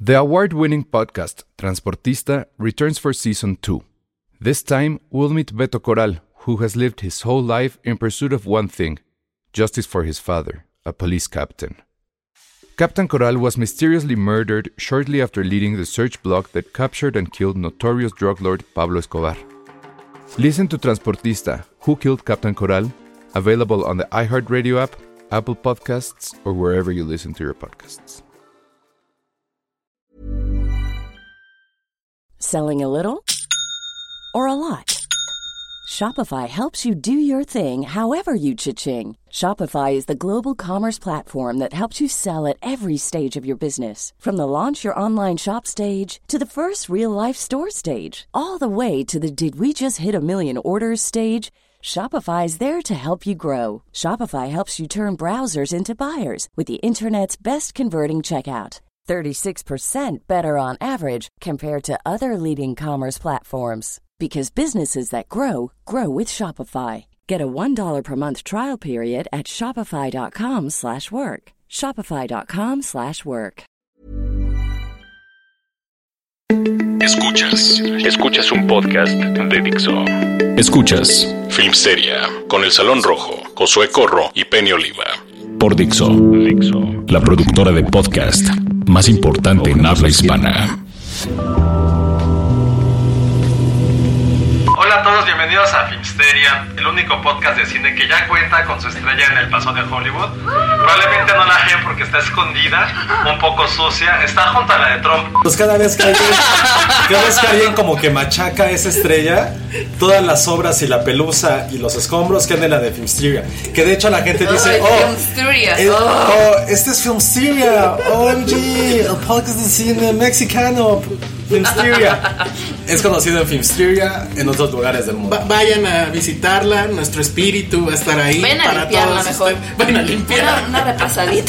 The award-winning podcast Transportista returns for Season 2. This time, we'll meet Beto Corral, who has lived his whole life in pursuit of one thing: justice for his father, a police captain. Captain Corral was mysteriously murdered shortly after leading the search block that captured and killed notorious drug lord Pablo Escobar. Listen to Transportista, Who Killed Captain Corral? Available on the iHeartRadio app, Apple Podcasts, or wherever you listen to your podcasts. Selling a little or a lot? Shopify helps you do your thing however you cha-ching. Shopify is the global commerce platform that helps you sell at every stage of your business. From the launch your online shop stage to the first real-life store stage, all the way to the did we just hit a million orders stage. Shopify is there to help you grow. Shopify helps you turn browsers into buyers with the internet's best converting checkout. 36% better on average compared to other leading commerce platforms. Because businesses that grow, grow with Shopify. Get a $1 per month trial period at shopify.com/work. Shopify.com/work. Escuchas un podcast de Dixo. Escuchas Filmsteria con El Salón Rojo, Josué Corro y Penny Oliva. Por Dixo, la productora de podcast más importante en habla hispana. Hola a todos, bienvenidos a Filmsteria, el único podcast de cine que ya cuenta con su estrella en el Paso de Hollywood. Probablemente no la vean porque está escondida, un poco sucia, está junto a la de Trump. Pues cada vez que alguien como que machaca esa estrella, todas las obras y la pelusa y los escombros quedan en la de Filmsteria. Que de hecho la gente dice, este es Filmsteria, OMG, el podcast de cine mexicano. Filmsteria es conocido en Filmsteria en otros lugares del mundo. Vayan a visitarla, nuestro espíritu va a estar ahí. Ven a para limpiarla todos mejor. Vayan a limpiarla. Una repasadita.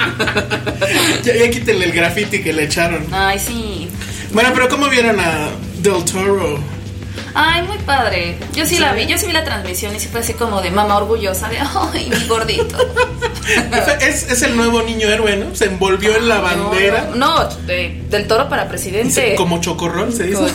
ya quítenle el graffiti que le echaron. Ay, sí. Bueno, pero ¿cómo vieron a Del Toro? Ay, muy padre. Yo sí la vi, yo sí vi la transmisión y sí fue así como de mamá orgullosa de ay, mi gordito. Es el nuevo niño héroe, ¿no? Se envolvió en la bandera. No, Del Toro para presidente. Como chocorrol se dice.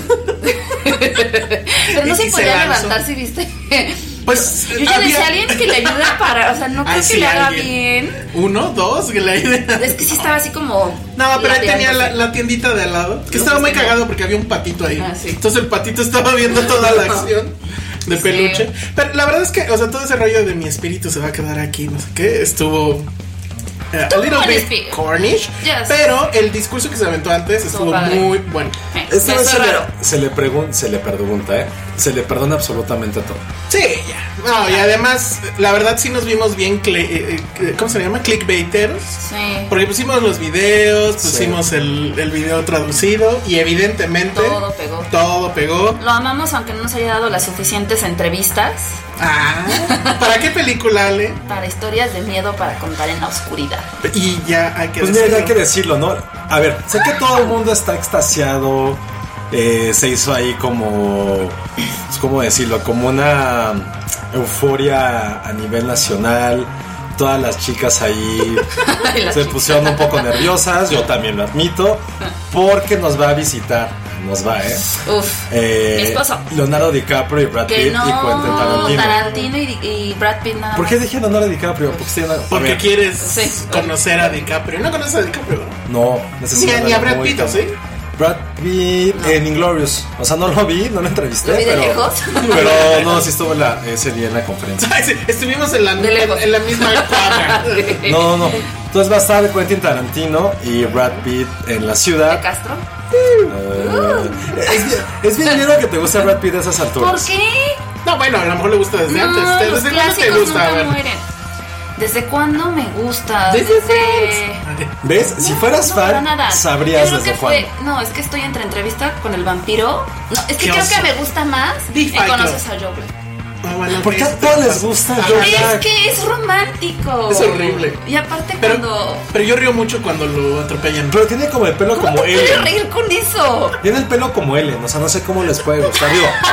Pero no se podía levantar, ¿sí viste? Pues yo ya decía a alguien que le ayude a parar, o sea, no creo que le haga bien. Uno, dos, que le ayude. Es que sí estaba así como. No, pero ahí tenía la tiendita de al lado. Que estaba muy cagado porque había un patito ahí. Sí. Entonces el patito estaba viendo toda la acción de peluche. Pero la verdad es que, o sea, todo ese rollo de mi espíritu se va a quedar aquí, no sé qué. Estuvo a little bit cornish, pero el discurso que se aventó antes estuvo muy bueno. Esta vez se le perdona absolutamente todo. Sí, ya. No, y además, la verdad sí nos vimos bien, ¿cómo se llama? Clickbaiteros. Sí. Porque pusimos los videos, pusimos el video traducido y evidentemente todo pegó. Lo amamos aunque no nos haya dado las suficientes entrevistas. ¿Para qué película, Ale? Para historias de miedo para contar en la oscuridad. Y ya hay que decirlo. Pues mira, hay que decirlo, ¿no? A ver, sé que todo el mundo está extasiado. Se hizo ahí como, ¿cómo decirlo? Como una euforia a nivel nacional. Todas las chicas ahí se pusieron un poco nerviosas. Yo también lo admito. Porque nos va a visitar. Nos va, mi esposo Leonardo DiCaprio y Brad Pitt y Quentin Tarantino y Brad Pitt nada. ¿Por qué dije Leonardo DiCaprio? Porque quieres conocer a DiCaprio. ¿No conoces a DiCaprio? No, necesito ni a Brad Pitt, ¿sí? Brad Pitt en Inglourious. O sea, no lo vi, no lo entrevisté. ¿Lo vi de lejos? Pero no, sí estuvo ese día en la conferencia. Sí, estuvimos en la misma cuadra. No. Entonces va a estar Quentin Tarantino y Brad Pitt en la ciudad. ¿De Castro? Es bien dinero que te gusta Brad Pitt a esas alturas. ¿Por qué? No, bueno, a lo mejor le gusta desde antes. ¿Desde cuándo te gusta? ¿Desde cuándo me gusta? ¿Ves? Si fueras fan, sabrías desde cuándo. No, es que estoy entre entrevista con el vampiro. No, es que creo que me gusta más Conoces a Joe Black. ¿Por qué a todos les gusta Joe Black? Es que es romántico. Es horrible. Y aparte pero yo río mucho cuando lo atropellan. Pero tiene como el pelo como Ellen. ¿Cómo reír con eso? Tiene el pelo como Ellen. O sea, no sé cómo les puede gustar.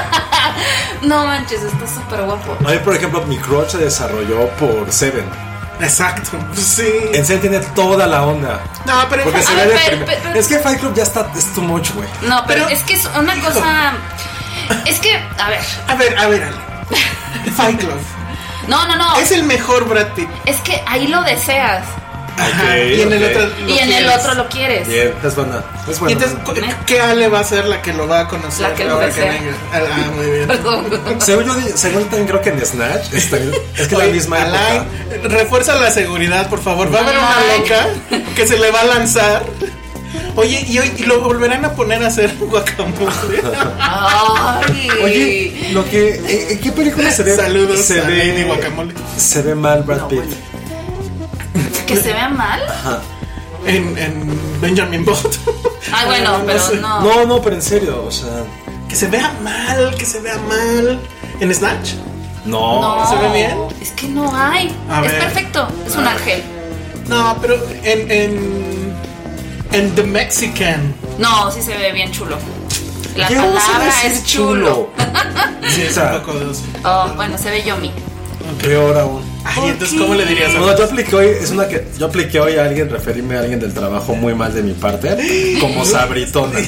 No manches, está súper guapo. A mí, por ejemplo, mi crush se desarrolló por Seven. Exacto, sí. En serio tiene toda la onda. No, pero porque se ve de pero, es que Fight Club ya está, es too much, güey. No, pero es que es una cosa. Es que, a ver, Ale. Fight Club. No. Es el mejor Brad Pitt. Es que ahí lo deseas. Okay, y en el otro lo quieres. Bien, es buena. Y entonces, ¿qué Ale va a ser la que lo va a conocer? La que lo desea. Muy bien. Perdón. Según también creo que en Snatch es que la misma Alain, refuerza la seguridad, por favor. Va a haber una loca que se le va a lanzar. Oye, y lo volverán a poner a hacer guacamole. Ay. Oye, ¿en qué película se ve? Saludos a Lady Guacamole. Se ve mal Brad Pitt. ¿Que se vea mal? Ajá. En Benjamin Button. Ay, bueno, pero sé. No, pero en serio, o sea. Que se vea mal. ¿En Snatch? No. ¿Se ve bien? Es que no hay. Es perfecto. Es un ángel. No, pero en The Mexican. No, sí se ve bien chulo. La ¿Qué palabra es chulo. Sí, es un poco de eso. Oh, bueno, se ve yummy. Peor aún. Ay, entonces, ¿cómo le dirías a Bueno, yo apliqué hoy a alguien, referirme a alguien del trabajo muy mal de mi parte, como sabritona.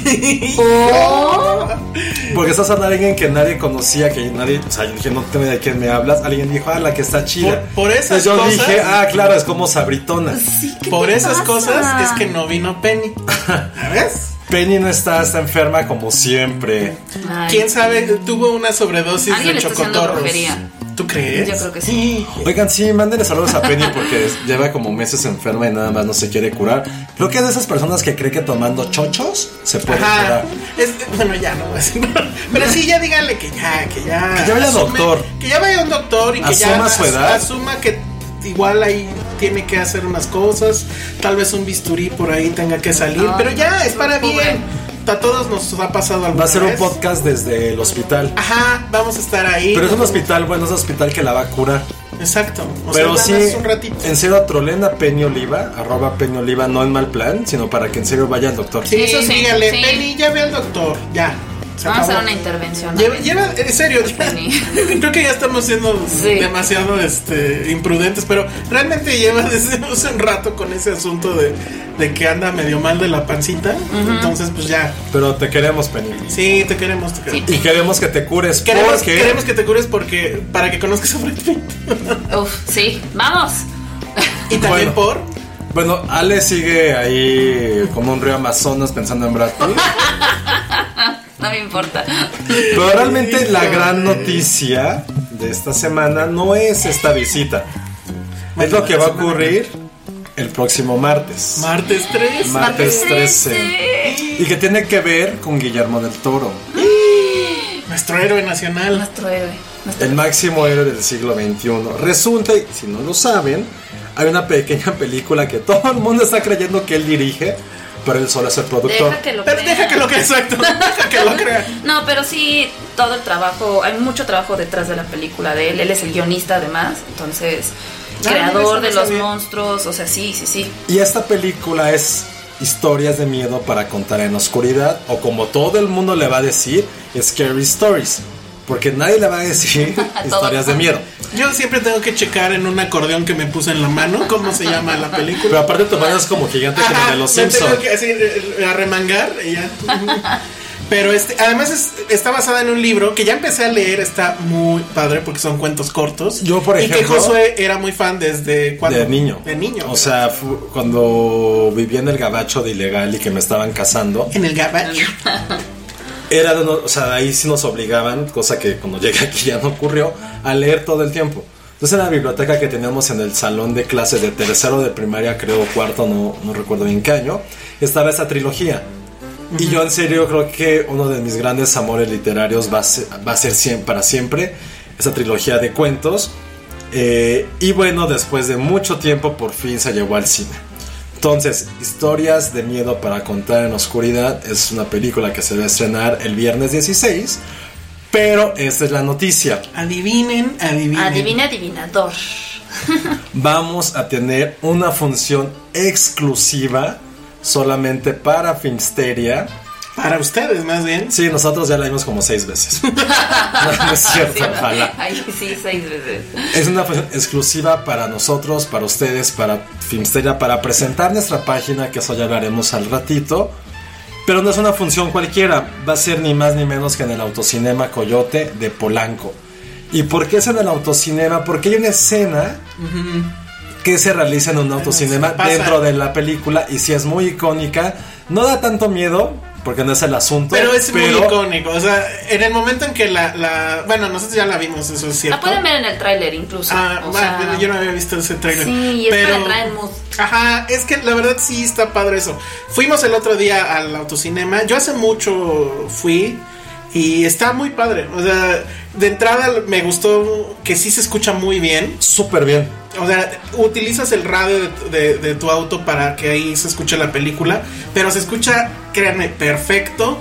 Porque estás hablando de alguien que nadie conocía, o sea, yo dije, no tengo de quién me hablas. Alguien dijo, la que está chida. Por esas yo cosas. Dije, claro, es como sabritona. Sí, por esas cosas es que no vino Penny. ¿Ves? Penny no está enferma como siempre. Ay. ¿Quién sabe? Tuvo una sobredosis de chocotorros. ¿Tú crees? Yo creo que sí. Oigan, sí, mándenle saludos a Penny porque lleva como meses enferma y nada más no se quiere curar. Creo que es de esas personas que cree que tomando chochos se puede curar. Bueno, ya no voy a decir. Pero sí, ya díganle que ya vaya al doctor. Que ya vaya a un doctor y que asuma su edad. Asuma que igual ahí tiene que hacer unas cosas. Tal vez un bisturí por ahí tenga que salir. Pero ya, es para bien. A todos nos ha pasado alguna vez. Va a ser un podcast desde el hospital. Ajá, vamos a estar ahí. Pero es un hospital, bueno, es un hospital que la va a curar. Exacto. Pero sea, sí, un ratito. en serio, trolen a Penny Oliva, @Penny Oliva, no en mal plan, sino para que en serio vaya al doctor. Sí, eso sí. Dígale, Sí. Penny, ya ve al doctor, ya. Vamos a hacer una intervención. Lleva, en serio, creo que ya estamos siendo demasiado imprudentes, pero realmente lleva desde hace un rato con ese asunto de que anda medio mal de la pancita. Entonces, pues ya. Pero te queremos, Penny. Sí, te queremos. Sí. Y queremos que te cures. Queremos que te cures para que conozcas a Brad Pitt. Uf, sí, vamos. Y también Bueno, Ale sigue ahí como un río Amazonas pensando en Brad Pitt. No me importa. Pero realmente la gran noticia de esta semana no es esta visita. Es lo que va a ocurrir el próximo martes. Martes 3. Martes 13. Y que tiene que ver con Guillermo del Toro. Nuestro héroe nacional. Nuestro héroe. El máximo héroe del siglo XXI. Resulta, y si no lo saben, hay una pequeña película que todo el mundo está creyendo que él dirige, pero él solo es el productor. Deja que lo crea, exacto. Deja que lo crea. No, pero sí, todo el trabajo, hay mucho trabajo detrás de la película de él. Él es el guionista además, entonces, creador de los monstruos, o sea, sí. Y esta película es historias de miedo para contar en la oscuridad, o como todo el mundo le va a decir, Scary Stories. Porque nadie le va a decir historias de miedo. Yo siempre tengo que checar en un acordeón que me puse en la mano cómo se llama la película. Pero aparte tu mano es como gigante, como de los Simpsons. Tengo que así arremangar y ya. Pero además está basada en un libro que ya empecé a leer. Está muy padre porque son cuentos cortos. Yo, por ejemplo, y que Josué era muy fan desde cuando. De niño. O sea, cuando vivía en el gabacho de ilegal y que me estaban casando. En el gabacho. O sea, ahí sí nos obligaban, cosa que cuando llegué aquí ya no ocurrió, a leer todo el tiempo. Entonces en la biblioteca que teníamos en el salón de clase de tercero de primaria, creo cuarto, no recuerdo bien qué año, estaba esa trilogía. Y yo en serio creo que uno de mis grandes amores literarios va a ser para siempre esa trilogía de cuentos. Y bueno, después de mucho tiempo por fin se llevó al cine. Entonces, Historias de miedo para contar en la oscuridad es una película que se va a estrenar el viernes 16. Pero esta es la noticia. Adivinen. Adivina, adivinador. Vamos a tener una función exclusiva solamente para Filmsteria Para ustedes, más bien. Sí, nosotros ya la vimos como 6 veces. No es cierto, Sí, ojalá. Ay, sí, 6 veces. Es una función exclusiva para nosotros, para ustedes, para Filmsteria, para presentar nuestra página, que eso ya hablaremos al ratito. Pero no es una función cualquiera, va a ser ni más ni menos que en el Autocinema Coyote de Polanco. ¿Y por qué es en el Autocinema? Porque hay una escena que se realiza en un autocinema dentro de la película, y si es muy icónica, no da tanto miedo, porque no es el asunto. Pero es muy icónico, o sea, en el momento en que bueno, nosotros ya la vimos, eso es cierto. La pueden ver en el tráiler incluso. Bueno, yo no había visto ese tráiler. Sí, y es para entrar en mood. Ajá, es que la verdad sí está padre eso. Fuimos el otro día al autocinema, yo hace mucho fui y está muy padre. O sea, de entrada me gustó que sí se escucha muy bien. Súper bien. O sea, utilizas el radio de tu auto para que ahí se escuche la película, pero se escucha, créanme, perfecto.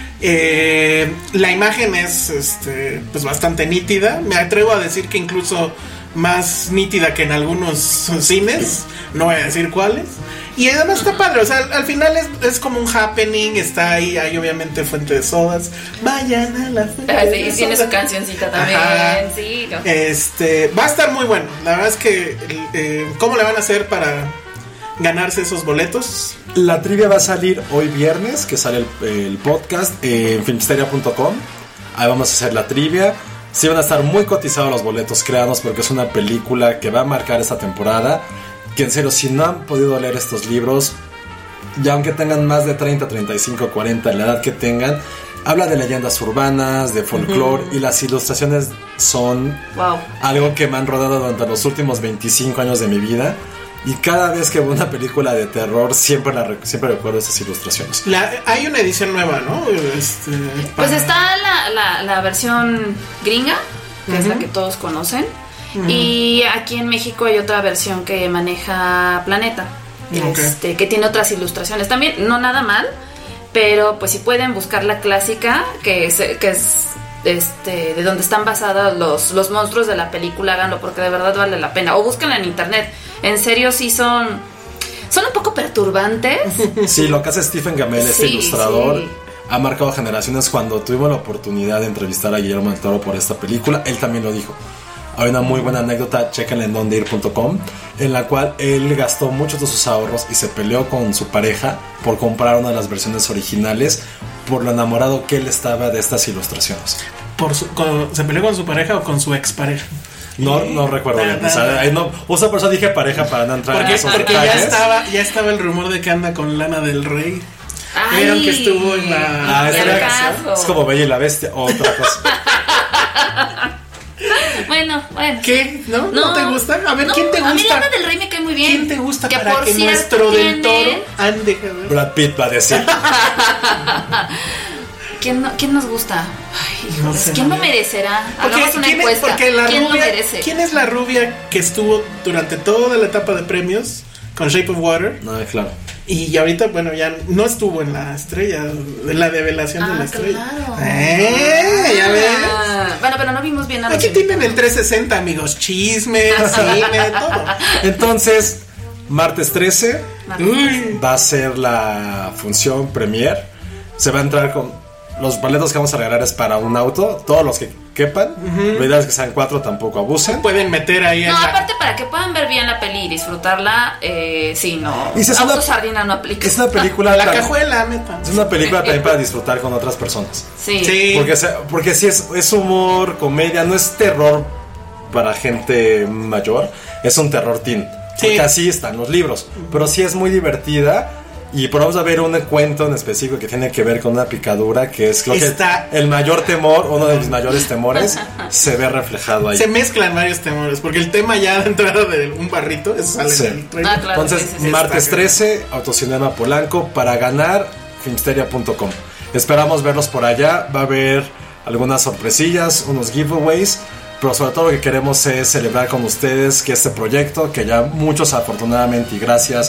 La imagen es pues bastante nítida. Me atrevo a decir que incluso más nítida que en algunos cines. No voy a decir cuáles. Y además está padre, o sea, al final es como un happening. Está ahí, hay obviamente fuente de sodas. Vayan a la fuente de sí, sodas. tiene su cancioncita también. Ajá. Sí, no. Va a estar muy bueno. La verdad es que ¿cómo le van a hacer para ganarse esos boletos? La trivia va a salir hoy viernes, que sale el podcast en filmsteria.com. Ahí vamos a hacer la trivia. Sí van a estar muy cotizados los boletos, créanos, porque es una película que va a marcar esta temporada. Que en serio, si no han podido leer estos libros, ya aunque tengan más de 30, 35, 40, la edad que tengan, habla de leyendas urbanas, de folclore, y las ilustraciones son algo que me han rodado durante los últimos 25 años de mi vida. Y cada vez que veo una película de terror, siempre recuerdo esas ilustraciones. Hay una edición nueva, ¿no? Pues está la versión gringa, que es la que todos conocen. Y aquí en México hay otra versión que maneja Planeta, que tiene otras ilustraciones también, no nada mal, pero pues si pueden buscar la clásica, que es de donde están basados los monstruos de la película, háganlo, porque de verdad vale la pena, o búsquenla en internet. En serio, sí son un poco perturbantes. Sí, lo que hace Stephen Gamel, este ilustrador, ha marcado generaciones. Cuando tuvimos la oportunidad de entrevistar a Guillermo del Toro por esta película, él también lo dijo. Hay una muy buena anécdota, chequenla en dondeir.com, en la cual él gastó muchos de sus ahorros y se peleó con su pareja por comprar una de las versiones originales, por lo enamorado que él estaba de estas ilustraciones. ¿Se peleó con su pareja o con su expareja? No recuerdo bien. O sea, por eso dije pareja, para no entrar en esos detalles. Ya estaba el rumor de que anda con Lana del Rey. Vieron que estuvo en la... es como Bella y la Bestia, otra cosa. Bueno. ¿Qué? ¿No te gusta? A ver, ¿quién te gusta? A mí Lana del Rey me cae muy bien. ¿Quién te gusta que para que nuestro del Toro ande? Brad Pitt va a decir. ¿Quién nos gusta? Ay, no sé, ¿quién lo merecerá? Hagamos una encuesta. ¿Quién lo merece? ¿Quién es la rubia que estuvo durante toda la etapa de premios con Shape of Water? No, claro. Y ahorita, bueno, ya no estuvo en la estrella, en la develación de la estrella. Claro. ¿Ya ves? Bueno, pero no vimos bien a los Aquí tienen el 360, amigos. Chismes, cine, todo. Entonces, martes 13 va a ser la función premier. Se va a entrar con... Los boletos que vamos a regalar es para un auto, todos los que quepan. La idea es que sean 4, tampoco abusen. Pueden meter ahí. Aparte, para que puedan ver bien la peli y disfrutarla, Auto Sardina no aplica. Es una película. La cajuela, metan. Es una película también para disfrutar con otras personas. Sí. Porque sí es humor, comedia, no es terror para gente mayor, es un terror teen. Porque así están los libros. Pero sí es muy divertida. Y vamos a ver un cuento en específico que tiene que ver con una picadura, que es lo que el mayor temor, uno de mis mayores temores, se ve reflejado ahí. Se mezclan varios temores, porque el tema ya de entrada de un barrito, eso sale del trailer. Claro, entonces, martes 13, Autocinema Polanco, para ganar, filmsteria.com. Esperamos verlos por allá, va a haber algunas sorpresillas, unos giveaways, pero sobre todo lo que queremos es celebrar con ustedes que este proyecto, que ya muchos afortunadamente y gracias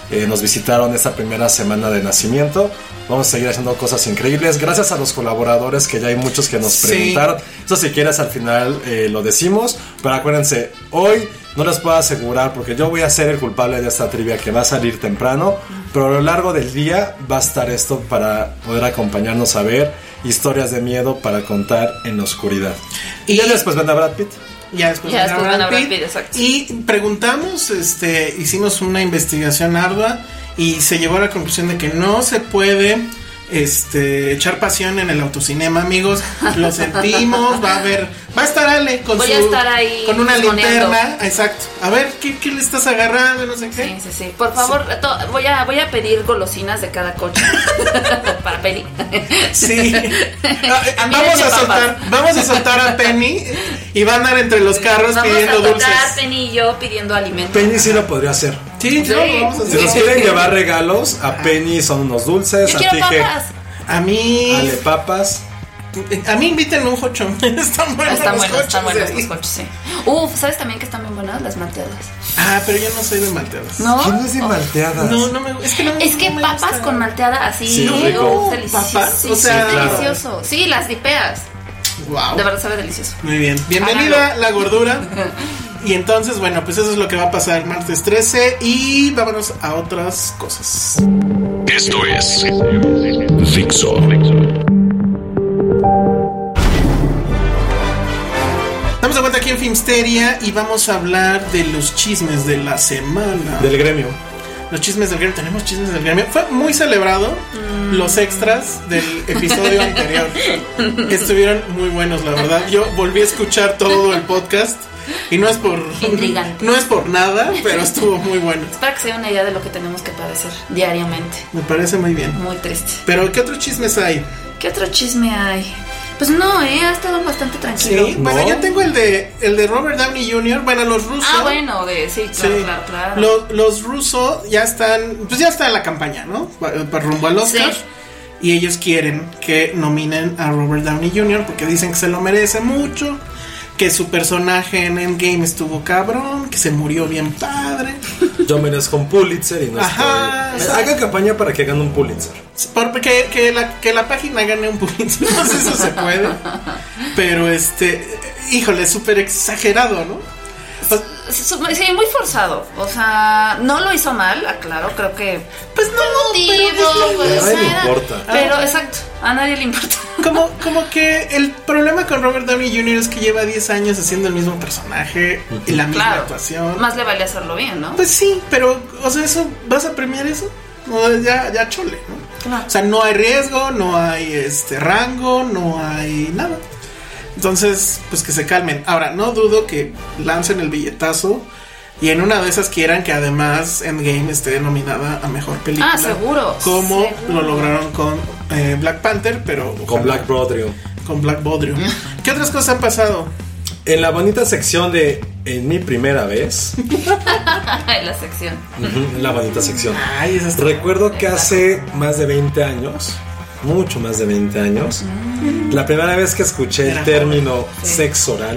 nos visitaron esta primera semana de nacimiento. Vamos a seguir haciendo cosas increíbles. Gracias a los colaboradores, que ya hay muchos que nos preguntaron. Eso, si quieres, al final lo decimos. Pero acuérdense, hoy no les puedo asegurar, porque yo voy a ser el culpable de esta trivia que va a salir temprano. Pero a lo largo del día va a estar esto para poder acompañarnos a ver historias de miedo para contar en la oscuridad. Y ya después vendrá Brad Pitt. Ya después van a Brad Pitt, exacto. Y preguntamos, hicimos una investigación ardua y se llegó a la conclusión de que no se puede echar pasión en el autocinema, amigos. Lo sentimos, va a estar Ale con con una linterna, exacto. A ver, ¿qué le estás agarrando? No sé qué. Sí. Por favor, voy a pedir golosinas de cada coche para Penny. Sí. Vamos a soltar a Penny y va a andar entre los carros pidiendo dulces. Penny y yo pidiendo alimentos. Penny sí lo podría hacer. Sí. Vamos a hacer. Si nos quieren llevar regalos, a Penny son unos dulces. Yo quiero papas. A mí. Ale, papas. A mí inviten un hot chon. Están buenos los coches, sí. ¿Sabes también que están bien buenas las malteadas? Pero yo no soy de malteadas. ¿No? ¿Quién es de malteadas? No me es que papas con malteada así. Sí, rico. ¿Papas? Sí, delicioso. Sí, las dipeas. Wow. De verdad sabe delicioso. Muy bien. Bienvenida la gordura. Y entonces, bueno, pues eso es lo que va a pasar el martes 13. Y vámonos a otras cosas. Esto es Dixo. Estamos de vuelta aquí en Filmsteria y vamos a hablar de los chismes de la semana. Del gremio. Los chismes del gremio. Tenemos chismes del gremio. Fue muy celebrado los extras del episodio anterior. Estuvieron muy buenos, la verdad. Yo volví a escuchar todo el podcast. Y no es por nada, pero estuvo muy bueno. Es para que se den una idea de lo que tenemos que padecer diariamente. Me parece muy bien. Muy triste. Pero ¿qué otros chismes hay? ¿Qué otro chisme hay? Pues no, ha estado bastante tranquilo. Sí, bueno, yo tengo el de Robert Downey Jr., bueno, los rusos. Claro. Los rusos ya están, pues ya está en la campaña, ¿no? Para rumbo al Oscar. Sí. Y ellos quieren que nominen a Robert Downey Jr. porque dicen que se lo merece mucho, que su personaje en Endgame estuvo cabrón, que se murió bien padre. Yo merezco un Pulitzer y no estoy. Hagan campaña para que gane un Pulitzer. Porque que la página gane un Pulitzer. No sé si eso se puede. Pero híjole, súper exagerado, ¿no? Sí, muy forzado. O sea, no lo hizo mal, aclaro, creo que pues no, a nadie le importa. Pero exacto, a nadie le importa. Como que el problema con Robert Downey Jr. es que lleva 10 años haciendo el mismo personaje y la misma actuación. Más le vale hacerlo bien, ¿no? Pues sí, pero, o sea, eso, ¿vas a premiar eso? No, ya chole, ¿no? Claro. O sea, no hay riesgo, no hay rango, no hay nada. Entonces, pues que se calmen. Ahora, no dudo que lancen el billetazo y en una de esas quieran que además Endgame esté nominada a mejor película. Seguro. Como lo lograron con Black Panther, pero con Black Bodrio. ¿Qué otras cosas han pasado? En la bonita sección de En mi primera vez. En la sección. En la bonita sección. Ay, recuerdo que hace más de 20 años, mucho más de 20 años, la primera vez que escuché el término sexo oral.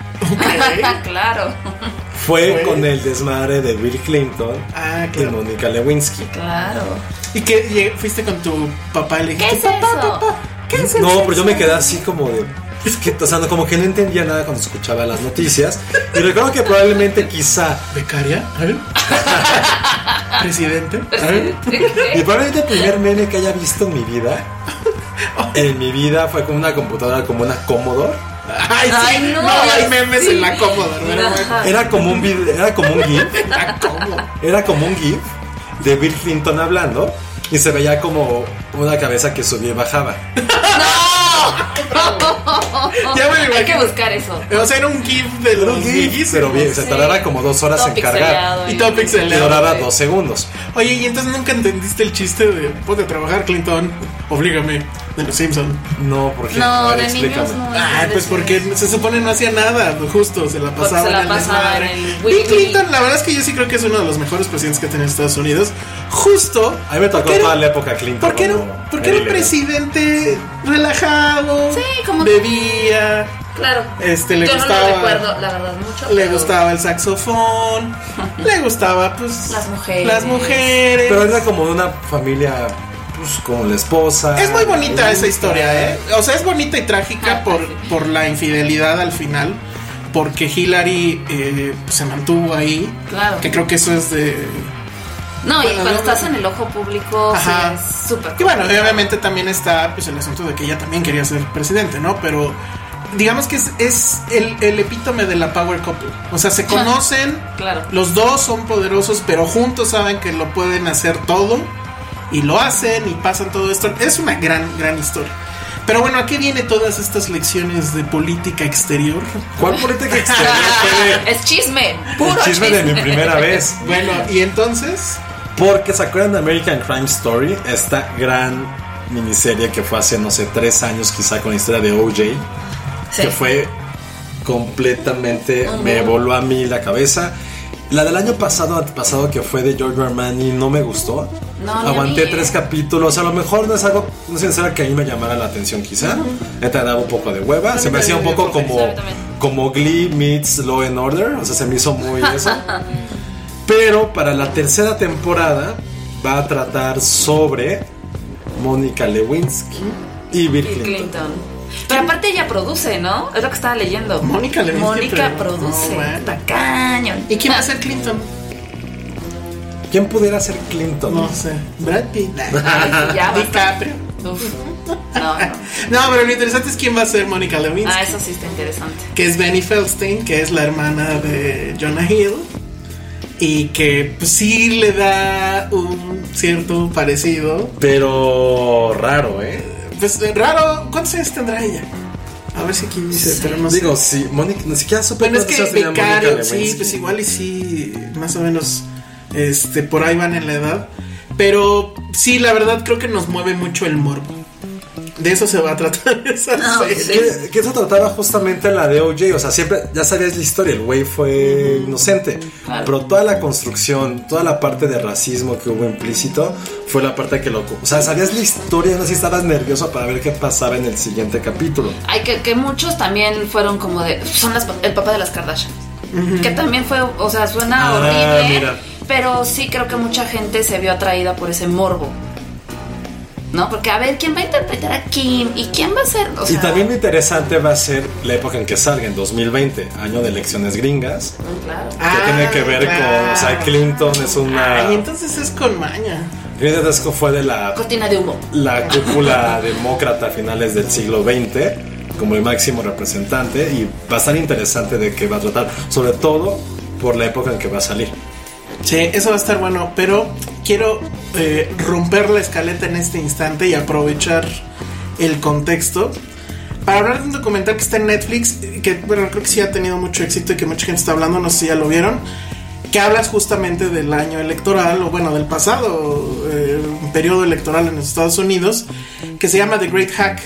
Claro. Fue con el desmadre de Bill Clinton y Mónica Lewinsky. Claro. ¿Y qué fuiste con tu papá y le dijiste, papá, ¿qué es eso? No, pero yo me quedé así como de... o sea, como que no entendía nada cuando escuchaba las noticias. Y recuerdo que probablemente quizá... ¿Becaria? A ver. ¿Presidente? A ver. Y probablemente el primer meme que haya visto en mi vida... En mi vida fue con una computadora como una Commodore. Ay, no hay memes en la Commodore. Era como un GIF. Era como un GIF de Bill Clinton hablando. Y se veía como una cabeza que subía y bajaba. Hay que buscar eso. O sea, era un GIF de los GIFs. Pero bien, se tardaba como 2 horas en cargar. Y todo pixelado. Y duraba 2 segundos. Oye, ¿y entonces nunca entendiste el chiste de ponte a trabajar, Clinton? Oblígame. De los Simpson. No, ¿por qué? No, de explícame. Pues porque se supone no hacía nada. Justo, se la pasaba en el desmadre. Bill Clinton, la verdad es que yo sí creo que es uno de los mejores presidentes que ha tenido Estados Unidos. Justo. A mí me tocó toda la época Clinton. Porque era un presidente relajado. Sí, como bebía, Claro. Le yo gustaba, no lo recuerdo, la verdad, mucho. Le gustaba el saxofón. Le gustaba, pues, las mujeres. Pero era como de una familia, pues, como la esposa. Es muy bonita esa historia, O sea, es bonita y trágica por la infidelidad al final. Porque Hillary se mantuvo ahí. Claro. Que creo que eso es de... No, y cuando estás en el ojo público, sí, es súper. Y bueno, obviamente también está pues el asunto de que ella también quería ser presidente, ¿no? Pero digamos que es el epítome de la power couple. O sea, se conocen, claro. Los dos son poderosos, pero juntos saben que lo pueden hacer todo. Y lo hacen y pasan todo esto. Es una gran historia. Pero bueno, ¿a qué viene todas estas lecciones de política exterior? ¿Cuál política exterior? Es chisme, puro chisme de mi primera vez. Bueno, ¿y entonces? Porque se acuerdan de American Crime Story, esta gran miniserie que fue hace, no sé, 3 años quizá, con la historia de O.J., que fue completamente, me voló a mí la cabeza. La del año antepasado, que fue de Giorgio Armani, no me gustó. No, aguanté 3 capítulos. A lo mejor no es algo, no es sincero, que a mí me llamara la atención quizá. Me daba un poco de hueva. Se me hacía un poco como Glee meets Law and Order. O sea, se me hizo muy eso. Pero para la tercera temporada va a tratar sobre Mónica Lewinsky y Bill Clinton. Pero aparte ella produce, ¿no? Es lo que estaba leyendo. Mónica produce. Tacaño. ¿Y quién va a ser Clinton? ¿Quién pudiera ser Clinton? No sé. Brad Pitt. Ya DiCaprio. No, pero lo interesante es quién va a ser Mónica Lewinsky. Eso sí está interesante. Que es Benny Feldstein, que es la hermana de Jonah Hill. Y que pues sí le da un cierto parecido. Pero raro, Pues raro. ¿Cuántos años tendrá ella? A ver si aquí dice, pero no digo, sé. sí, Mónica, ni siquiera supe. Bueno, es que becario, sí, pues igual y sí, más o menos, por ahí van en la edad. Pero sí, la verdad creo que nos mueve mucho el morbo. De eso se va a tratar esa serie. Que eso trataba justamente la de O.J. O sea, siempre, ya sabías la historia, el güey fue inocente. Claro. Pero toda la construcción, toda la parte de racismo que hubo implícito, fue la parte que o sea, sabías la historia, no sé si estabas nervioso para ver qué pasaba en el siguiente capítulo. Hay que muchos también fueron como de, son el papá de las Kardashian. Que también fue, o sea, suena horrible. Mira. Pero sí creo que mucha gente se vio atraída por ese morbo. ¿No? Porque a ver, ¿quién va a interpretar a Kim? ¿Y quién va a ser? O sea, y también lo interesante va a ser la época en que salga, en 2020, año de elecciones gringas. Claro. Que tiene que ver con, o sea, Clinton es una... Ay, entonces es con maña. Clinton fue de la... cortina de humo. La cúpula demócrata a finales del siglo XX, como el máximo representante, y va a estar interesante de qué va a tratar, sobre todo por la época en que va a salir. Sí, eso va a estar bueno, pero quiero romper la escaleta en este instante y aprovechar el contexto para hablar de un documental que está en Netflix, que bueno, creo que sí ha tenido mucho éxito y que mucha gente está hablando, no sé si ya lo vieron, que hablas justamente del año electoral, o bueno, del pasado periodo electoral en los Estados Unidos, que se llama The Great Hack.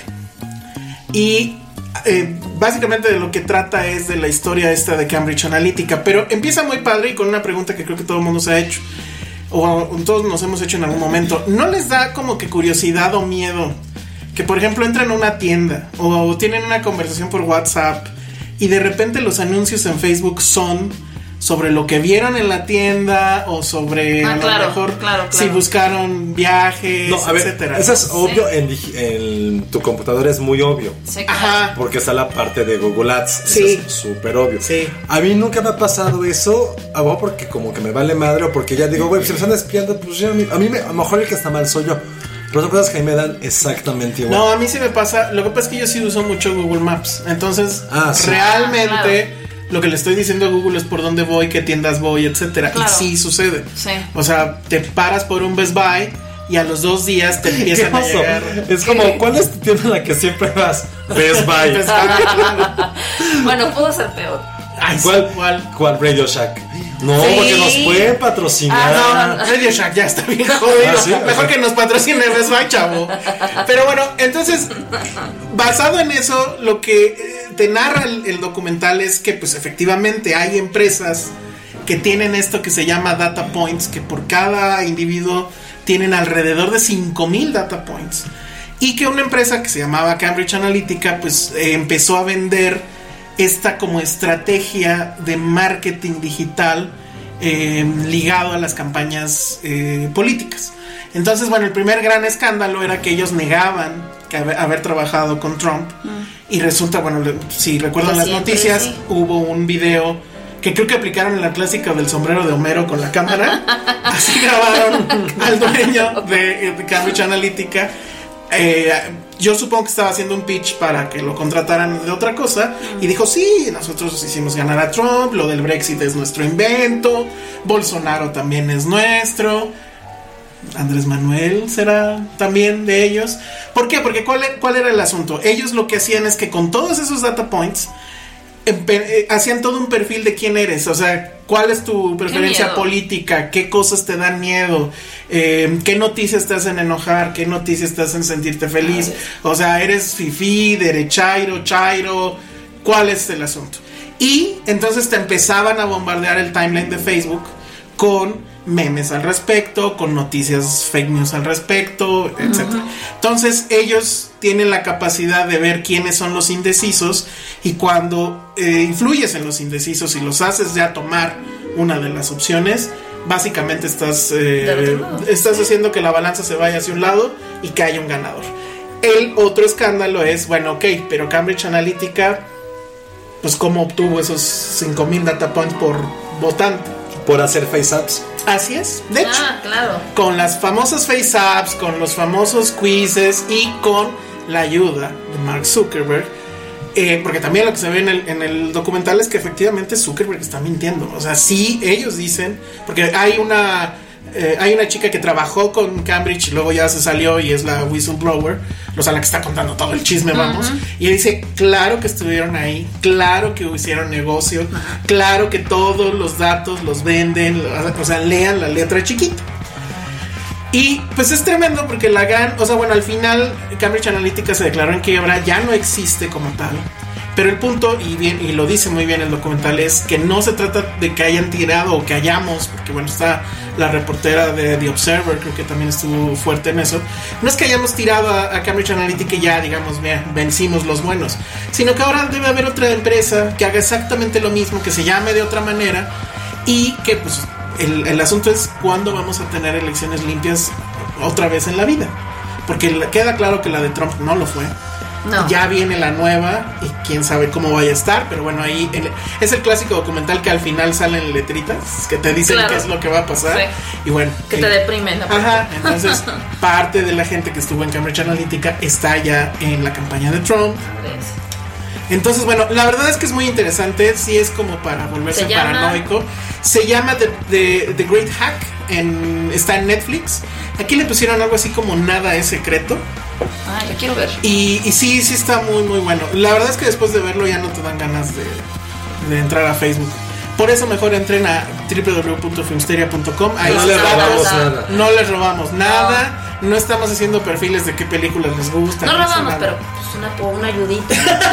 Y básicamente de lo que trata es de la historia esta de Cambridge Analytica, pero empieza muy padre y con una pregunta que creo que todo el mundo se ha hecho, o todos nos hemos hecho en algún momento. ¿No les da como que curiosidad o miedo que, por ejemplo, entran a una tienda o tienen una conversación por WhatsApp y de repente los anuncios en Facebook son sobre lo que vieron en la tienda o sobre a lo mejor si buscaron viajes, no, a ver, etcétera? Eso es obvio, en tu computadora es muy obvio. Sí, ajá. Porque está la parte de Google Ads. Sí. Eso es súper obvio. Sí. A mí nunca me ha pasado eso, a vos porque como que me vale madre, o porque ya digo, güey, si me están espiando, pues ya a lo mejor el que está mal soy yo. Pero son cosas que a mí me dan exactamente igual. No, a mí sí me pasa. Lo que pasa es que yo sí uso mucho Google Maps. Entonces, sí, realmente lo que le estoy diciendo a Google es por dónde voy, qué tiendas voy, etcétera. Claro. Y sí sucede. Sí. O sea, te paras por un Best Buy y a los 2 días te empiezan a llegar. Es como, ¿cuál es tu tienda en la que siempre vas? Best Buy. Best Buy. Bueno, pudo ser peor. Ay, ¿Cuál Radio Shack? No, sí, porque nos pueden patrocinar. No, Radio Shack ya está bien jodido. ¿Sí? Mejor que nos patrocine Best Buy, chavo. Pero bueno, entonces, basado en eso, lo que te narra el documental es que pues efectivamente hay empresas que tienen esto que se llama data points, que por cada individuo tienen alrededor de 5,000 data points. Y que una empresa que se llamaba Cambridge Analytica pues empezó a vender esta como estrategia de marketing digital ligado a las campañas políticas. Entonces, bueno, el primer gran escándalo era que ellos negaban que haber trabajado con Trump. Y resulta, bueno, si recuerdan las noticias, sí, hubo un video que creo que aplicaron en la clásica del sombrero de Homero con la cámara. Así grabaron al dueño de Cambridge Analytica. Yo supongo que estaba haciendo un pitch para que lo contrataran de otra cosa. Y dijo, sí, nosotros hicimos ganar a Trump, lo del Brexit es nuestro invento, Bolsonaro también es nuestro, Andrés Manuel será también de ellos. ¿Por qué? Porque ¿cuál era el asunto? Ellos lo que hacían es que con todos esos data points hacían todo un perfil de quién eres. O sea, cuál es tu preferencia política, qué cosas te dan miedo, qué noticias te hacen enojar, qué noticias te hacen sentirte feliz. O sea, eres fifí, derechairo, chairo, ¿cuál es el asunto? Y entonces te empezaban a bombardear el timeline de Facebook con memes al respecto, con noticias fake news al respecto, etcétera. Entonces ellos tienen la capacidad de ver quiénes son los indecisos, y cuando influyes en los indecisos y los haces ya tomar una de las opciones, básicamente estás haciendo que la balanza se vaya hacia un lado y que haya un ganador. El otro escándalo es, bueno, ok, pero Cambridge Analytica, pues cómo obtuvo esos 5,000 data points por votante. Por hacer face apps. Así es, de hecho, claro, con las famosas face apps, con los famosos quizzes y con la ayuda de Mark Zuckerberg, porque también lo que se ve en el documental es que efectivamente Zuckerberg está mintiendo. O sea, sí, ellos dicen, porque hay una chica que trabajó con Cambridge y luego ya se salió y es la whistleblower, o sea, la que está contando todo el chisme, vamos. Y ella dice, claro que estuvieron ahí, claro que hicieron negocio, claro que todos los datos los venden, o sea, lean la letra chiquita. Y pues es tremendo porque al final Cambridge Analytica se declaró en quiebra, ya no existe como tal. Pero el punto, y lo dice muy bien el documental, es que no se trata de que hayan tirado o que hayamos, porque bueno, está la reportera de The Observer, creo que también estuvo fuerte en eso. No es que hayamos tirado a Cambridge Analytica y ya, digamos, vencimos los buenos, sino que ahora debe haber otra empresa que haga exactamente lo mismo, que se llame de otra manera, y que pues el asunto es cuándo vamos a tener elecciones limpias otra vez en la vida. Porque queda claro que la de Trump no lo fue. No. Ya viene la nueva y quién sabe cómo vaya a estar, pero bueno, ahí es el clásico documental que al final salen letritas que te dicen qué es lo que va a pasar, sí. Y bueno, que te deprimen. Ajá, entonces parte de la gente que estuvo en Cambridge Analytica está ya en la campaña de Trump. Entonces, bueno, la verdad es que es muy interesante, sí es como para volverse paranoico. Se llama The Great Hack, está en Netflix. Aquí le pusieron algo así como Nada es secreto. Lo quiero ver. Y sí está muy muy bueno. La verdad es que después de verlo ya no te dan ganas de entrar a Facebook. Por eso mejor entren a www.filmsteria.com. Ahí no les robamos nada. No les robamos nada. No estamos haciendo perfiles de qué películas les gustan. No robamos, pero pues una ayudita.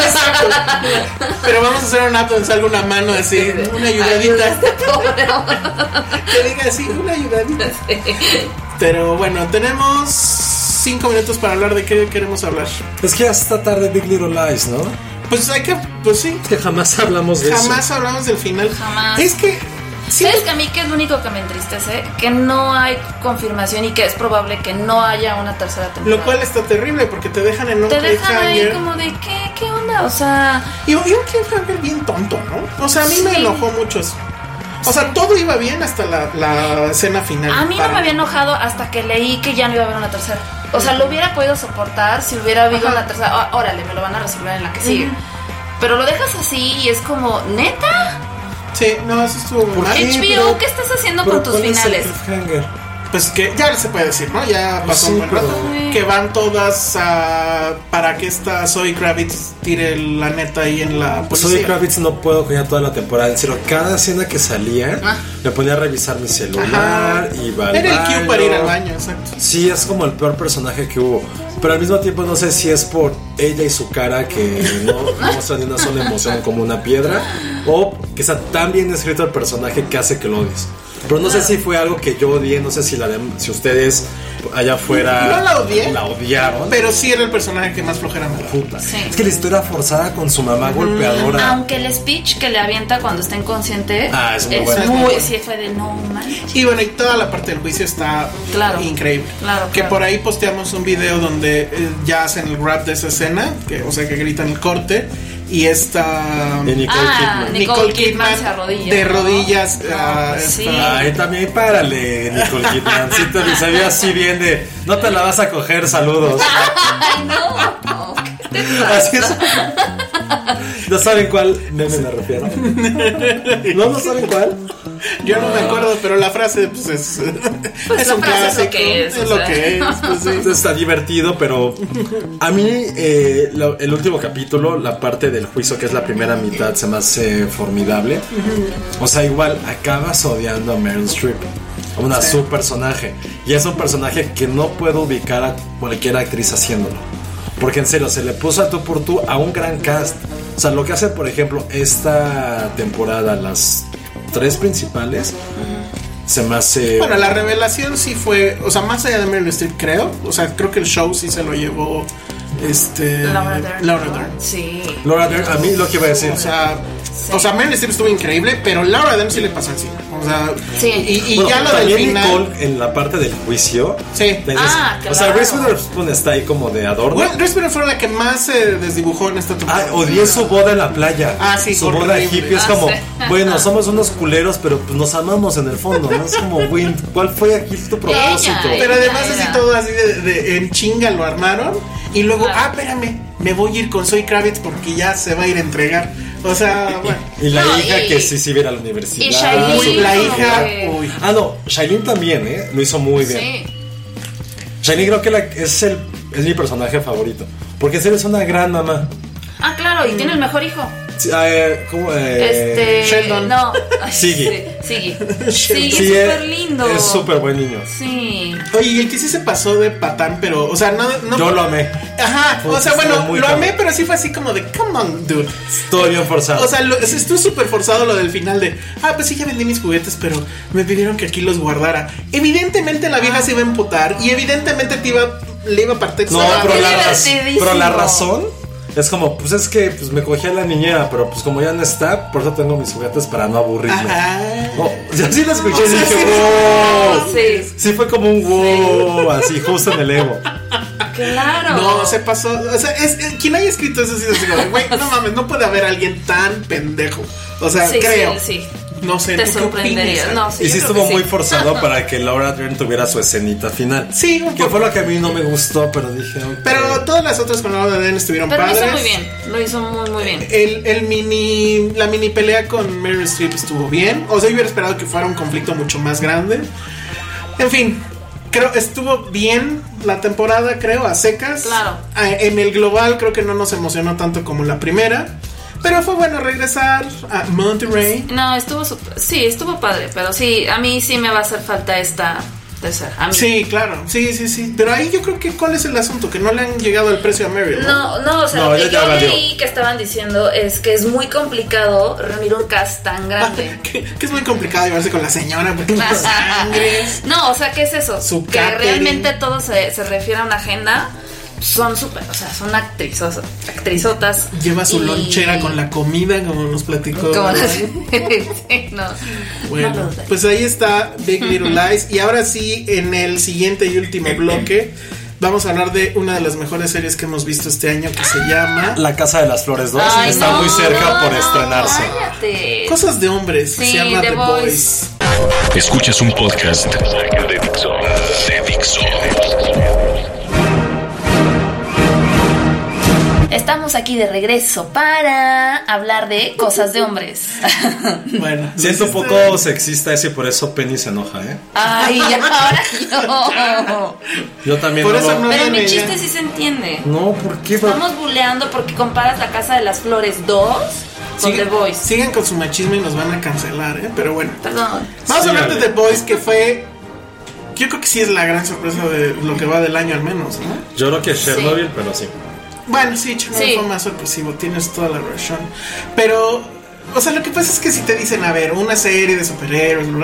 Pero vamos a hacer una app donde salga una mano así, una ayudadita. Que diga así, una ayudadita. Pero bueno, tenemos 5 minutos para hablar de qué queremos hablar. Es que hasta tarde Big Little Lies, ¿no? Pues sí. Es que jamás hablamos de eso. Jamás hablamos del final. Jamás. Es que ¿sabes que a mí que es lo único que me entristece? Que no hay confirmación y que es probable que no haya una tercera temporada. Lo cual está terrible porque te dejan en un cliffhanger. Te dejan ahí como de ¿qué onda? O sea, y un cliffhanger bien tonto, ¿no? O sea, a mí me enojó mucho eso. O sea, todo iba bien hasta la escena final. A mí no me había enojado hasta que leí que ya no iba a haber una tercera. O sea, lo hubiera podido soportar si hubiera habido una tercera. Órale, me lo van a resolver en la que sigue. Pero lo dejas así y es como, ¿neta? Sí, no, eso estuvo muy mal. HBO, ¿qué estás haciendo con tus finales? Pues que ya se puede decir, ¿no? Ya pasó un buen rato. Que van todas para que esta Zoe Kravitz tire la neta ahí en la policía. Zoe Kravitz no puedo ya toda la temporada. En serio, cada escena que salía me ponía a revisar mi celular. Iba al baño. Era el cue para ir al baño, exacto. Sí, es como el peor personaje que hubo. Pero al mismo tiempo no sé si es por ella y su cara que no muestra ni una sola emoción, como una piedra, o que está tan bien escrito el personaje que hace que lo odies. Pero no sé si fue algo que yo odié, no sé si ustedes allá afuera no la odié, la odiaron. Pero sí era el personaje que más flojera me daba. Sí. Es que la historia forzada con su mamá golpeadora. Aunque el speech que le avienta cuando está inconsciente es muy bueno. Sí, fue de no manches. Y bueno, y toda la parte del juicio está increíble. Que por ahí posteamos un video donde ya hacen el rap de esa escena, que gritan el corte. Y esta Nicole Kidman se arrodilla, de rodillas. Sí. También párale, Nicole Kidman. Sí, te sabía así bien de no te la vas a coger, saludos. Ay, no. Así es. ¿No saben cuál meme me refiero? ¿No saben cuál? Yo no me acuerdo, pero la frase pues es un clásico. Es lo que es. Pues, sí. Está divertido, pero a mí el último capítulo, la parte del juicio, que es la primera mitad, se me hace formidable. O sea, igual acabas odiando a Meryl Streep, su personaje. Y es un personaje que no puedo ubicar a cualquier actriz haciéndolo. Porque en serio, se le puso a tú por tú a un gran cast. O sea, lo que hace, por ejemplo, esta temporada, las 3 principales, se me hace... Bueno, la revelación sí fue... O sea, más allá de Meryl Streep, creo. O sea, creo que el show sí se lo llevó... Laura Dern. Sí. Laura Dern, a mí lo que iba a decir. O sea, Meryl Streep estuvo increíble, pero Laura Dern sí le pasó encima. O sea, y bueno, ya lo del final. Nicole en la parte del juicio. Sí. Claro. O sea, Reese Witherspoon está ahí como de adorno. Bueno, Reese Witherspoon fue la que más se desdibujó en esta temporada. Odié su boda en la playa. Sí. Su boda hippie es como, bueno, somos unos culeros, pero pues nos amamos en el fondo, ¿no? Es como, güey, ¿cuál fue aquí tu propósito? Pero además así todo así de en chinga lo armaron. Y luego, espérame, me voy a ir con Zoe Kravitz porque ya se va a ir a entregar. O sea, bueno. Y la hija que sí viene a la universidad. Y Shailene, la hija. No, Shailene también, lo hizo muy bien. Sí. Shailene creo que es mi personaje favorito. Porque es una gran mamá. Claro, y tiene el mejor hijo. ¿Cómo? Sheldon. No. Siggy. Sí, es súper lindo. Es súper buen niño. Sí. Oye, el que sí se pasó de patán, pero, o sea, no. Yo lo amé. O sea, bueno, lo amé, pero sí fue así como de, come on, dude. Todo bien forzado. O sea, estuvo súper forzado lo del final de, pues sí, ya vendí mis juguetes, pero me pidieron que aquí los guardara. Evidentemente la vieja se iba a emputar y evidentemente le iba a partir. No, pero la razón es como, pues es que me cogí a la niñera, pero pues como ya no está, por eso tengo mis juguetes para no aburrirme. Yo sí lo escuché y dije, wow. Sí fue como un wow, así justo en el ego. Claro. No, se pasó. O sea, quien haya escrito eso sí es como, güey, no mames, no puede haber alguien tan pendejo. O sea, creo. Sí. No sé, te sorprendería. Y sí estuvo muy forzado para que Laura Dern tuviera su escenita final. Sí, que fue lo que a mí no me gustó, pero dije. Okay. Pero todas las otras con Laura Dern estuvieron padres. Pero lo hizo muy bien. Lo hizo muy bien. La mini pelea con Meryl Streep estuvo bien. O sea, yo hubiera esperado que fuera un conflicto mucho más grande. En fin, creo estuvo bien la temporada, creo, a secas. Claro. En el global creo que no nos emocionó tanto como la primera. Pero fue bueno regresar a Monterrey. No, estuvo padre. Pero sí, a mí sí me va a hacer falta esta tercera. A mí. Sí, claro. Sí. Pero ahí yo creo que ¿cuál es el asunto? Que no le han llegado el precio a Meryl. No, o sea, lo que yo leí que estaban diciendo es que es muy complicado reunir un cast tan grande. Que es muy complicado llevarse con la señora porque las sangres. No, o sea, ¿qué es eso? Su que catering. Realmente todo se refiere a una agenda. Son súper, o sea, son actrizotas. Lleva su lonchera con la comida, como nos platicó. Sí, no. Bueno, pues ahí está Big Little Lies. Y ahora sí, en el siguiente y último bloque, vamos a hablar de una de las mejores series que hemos visto este año, que se llama La Casa de las Flores 2. Está muy cerca por estrenarse. Cállate. Cosas de hombres. Sí, se llama The Boys. Escuchas un podcast de Dixo. Estamos aquí de regreso para hablar de cosas de hombres. Bueno, siento un poco sexista ese y por eso Penny se enoja, Ay, ahora yo. Yo también. Por eso no. Pero mi chiste sí se entiende. No, ¿por qué? Estamos buleando porque comparas La Casa de las Flores 2 con The Boys. Sigan con su machismo y nos van a cancelar, Pero bueno. Perdón. Vamos a hablar de The Boys, que fue... Yo creo que sí es la gran sorpresa de lo que va del año al menos, ¿no? Yo creo que es Chernobyl, pero sí. Bueno, sí, Chernobyl fue más sorpresivo, tienes toda la razón. Pero, o sea, lo que pasa es que si te dicen, a ver, una serie de superhéroes, bla, bla,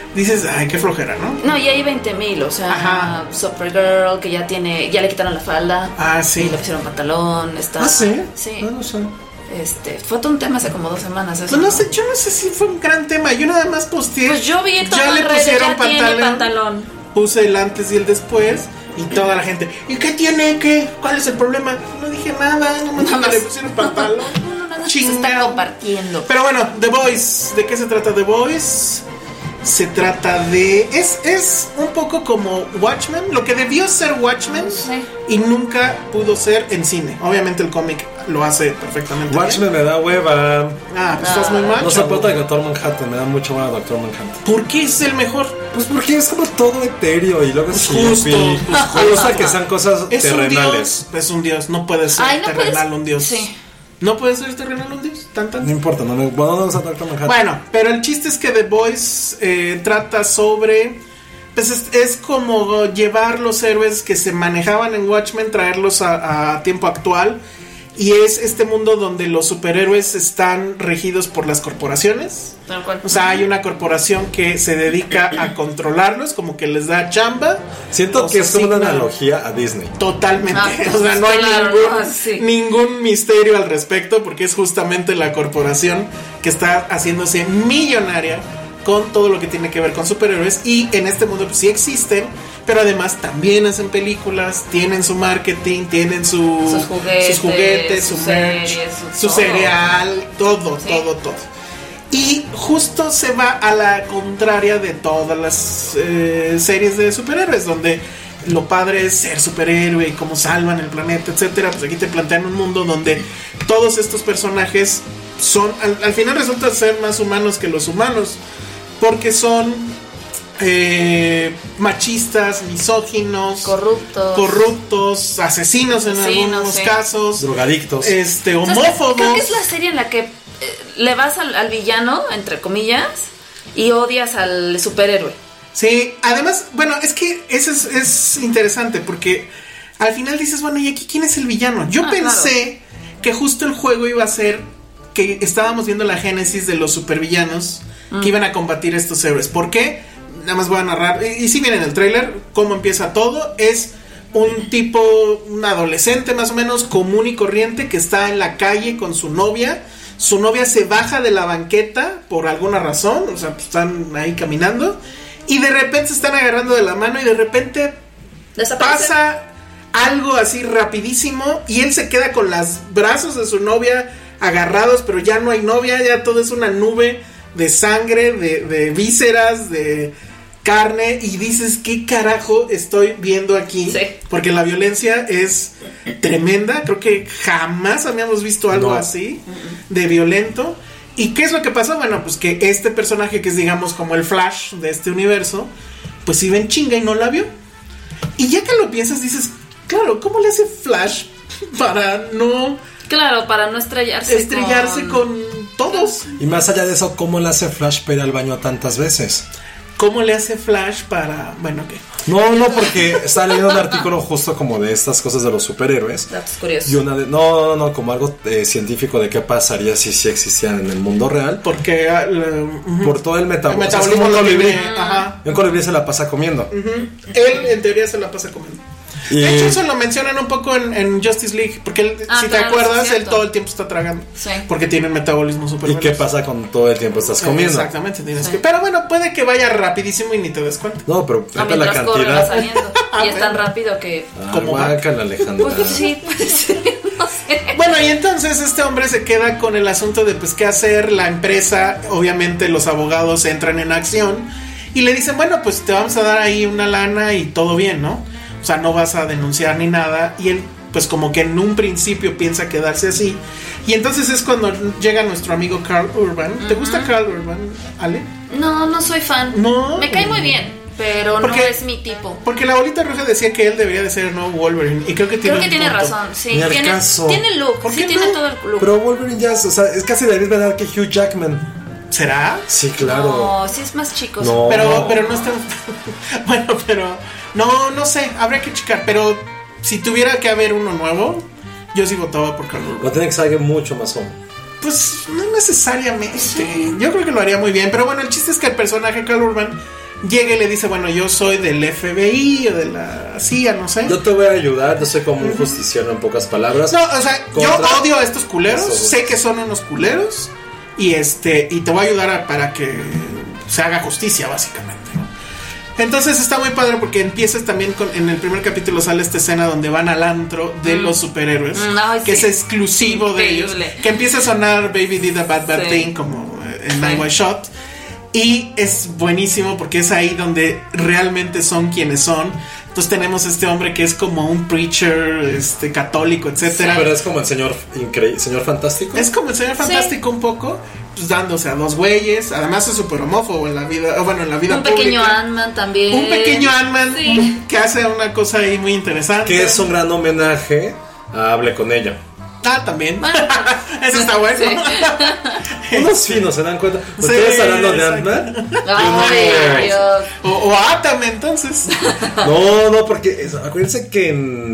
dices, ay, qué flojera, ¿no? No, y hay 20,000, o sea, Supergirl, que ya le quitaron la falda. Ah, sí. Y le pusieron pantalón, está... ¿Ah, sí? Sí. No sé. Fue todo un tema hace como 2 semanas. Eso, pues no sé, yo no sé si fue un gran tema. Yo nada más posteé. Pues yo vi todo ya le pusieron pantalón. Puse el antes y el después. Y toda la gente, ¿y qué tiene? ¿Qué? ¿Cuál es el problema? No dije nada, no le pusieron pantalón. No, se está compartiendo. Pero bueno, The Boys, ¿de qué se trata The Boys? Se trata de... Es un poco como Watchmen, lo que debió ser Watchmen, sí, y nunca pudo ser en cine. Obviamente el cómic lo hace perfectamente Watchmen bien. Me da hueva. Pues estás muy mal. No soporto a Doctor Manhattan, me da mucho hueva Doctor Manhattan. ¿Por qué es el mejor? Pues porque es como todo etéreo y luego es justo. Me gusta que sean cosas es terrenales. Es un dios, no puede ser terrenal un dios. Sí. ¿No puede ser terrenal un dios? No importa, no me gusta Doctor Manhattan. Bueno, pero el chiste es que The Boys trata sobre... Pues es como llevar los héroes que se manejaban en Watchmen, traerlos a tiempo actual. Y es este mundo donde los superhéroes están regidos por las corporaciones. Tal cual. O sea, hay una corporación que se dedica a controlarlos, como que les da chamba. Siento que es una analogía a Disney. Totalmente. O sea, no hay ningún misterio al respecto, porque es justamente la corporación que está haciéndose millonaria con todo lo que tiene que ver con superhéroes. Y en este mundo pues sí existen, pero además también hacen películas, tienen su marketing, tienen sus juguetes, su merch, series, su cereal, todo. Y justo se va a la contraria de todas las series de superhéroes, donde lo padre es ser superhéroe y cómo salvan el planeta, etcétera. Pues aquí te plantean un mundo donde todos estos personajes son, al final resulta ser más humanos que los humanos, porque son machistas, misóginos, corruptos, asesinos en algunos casos, drogadictos, homófobos. Creo que es la serie en la que le vas al villano, entre comillas, y odias al superhéroe. Sí, además, bueno, es que eso es interesante, porque al final dices, bueno, ¿y aquí quién es el villano? Yo pensé que justo el juego iba a ser que estábamos viendo la génesis de los supervillanos que iban a combatir estos héroes. ¿Por qué? Nada más voy a narrar, y si viene en el tráiler cómo empieza todo. Es un tipo, un adolescente más o menos común y corriente, que está en la calle con su novia. Su novia se baja de la banqueta por alguna razón, o sea, pues están ahí caminando, y de repente se están agarrando de la mano, y de repente pasa algo así rapidísimo, y él se queda con los brazos de su novia agarrados, pero ya no hay novia, ya todo es una nube de sangre, de vísceras, de carne, y dices, ¿qué carajo estoy viendo aquí? Sí. Porque la violencia es tremenda, creo que jamás habíamos visto algo así de violento. ¿Y qué es lo que pasa? Bueno, pues que este personaje, que es digamos como el Flash de este universo, pues si ven chinga y no la vio. Y ya que lo piensas dices, claro, ¿cómo le hace Flash para no... Claro, para no estrellarse con todos? Y más allá de eso, ¿cómo le hace Flash para ir al baño tantas veces? ¿Cómo le hace Flash para...? Bueno, ¿qué? No, porque estaba leyendo un artículo justo como de estas cosas de los superhéroes. Datos curiosos. Y una de... No, como algo científico de qué pasaría si existían en el mundo real. Porque... por todo el metabolismo. El colibrí. Un colibrí se la pasa comiendo. Él, en teoría, se la pasa comiendo. De hecho, eso lo mencionan un poco en Justice League, porque él, si te acuerdas, él todo el tiempo está tragando. Sí. Porque tiene un metabolismo súper veloz. ¿Y qué pasa con todo el tiempo estás comiendo? Exactamente, tienes que... Pero bueno, puede que vaya rapidísimo y ni te des cuenta. No, pero la cantidad... Y es tan rápido que... Como vacan, Alejandra. Pues sí, no sé. Bueno, y entonces este hombre se queda con el asunto de pues qué hacer. La empresa, obviamente los abogados entran en acción y le dicen, bueno, pues te vamos a dar ahí una lana y todo bien, ¿no? O sea, no vas a denunciar ni nada. Y él, pues como que en un principio piensa quedarse así. Y entonces es cuando llega nuestro amigo Karl Urban. ¿Te gusta Karl Urban, Ale? No soy fan. No. Me cae muy bien, pero no es mi tipo. Porque la bolita roja decía que él debería de ser el nuevo Wolverine. Y creo que tiene razón, sí. Tiene look, sí, no? tiene todo el look. Pero Wolverine ya es casi de la misma edad que Hugh Jackman. ¿Será? Sí, claro. No, sí es más chico. No. Pero no está... Bueno, pero... No sé, habría que checar. Pero si tuviera que haber uno nuevo, yo sí votaba por Karl Urban. No tiene que ser alguien mucho más joven. Pues no necesariamente. Sí. Yo creo que lo haría muy bien. Pero bueno, el chiste es que el personaje Karl Urban llega y le dice, bueno, yo soy del FBI o de la CIA, no sé. Yo te voy a ayudar, yo soy como un justiciero en pocas palabras. No, o sea, yo odio a estos culeros, sé que son unos culeros y te voy a ayudar para que se haga justicia, básicamente. Entonces está muy padre porque empiezas también en el primer capítulo sale esta escena donde van al antro de los superhéroes, que es exclusivo de ellos, que empieza a sonar Baby Did a Bad Thing como en Night One Shot, y es buenísimo porque es ahí donde realmente son quienes son. Entonces tenemos este hombre que es como un preacher católico, etcétera. Pero es como el señor fantástico. Es como el señor fantástico un poco, pues dándose a dos güeyes. Además es súper homófobo en la vida, en la vida un pública. Pequeño Ant-Man también. Un pequeño Ant-Man que hace una cosa ahí muy interesante. Que es un gran homenaje a Hable con ella. Ah, también. Bueno, eso está bueno. Sí. Unos finos, ¿se dan cuenta? Ustedes hablando de Ant-Man. Ay, Dios. O Átame, entonces. No, porque acuérdense que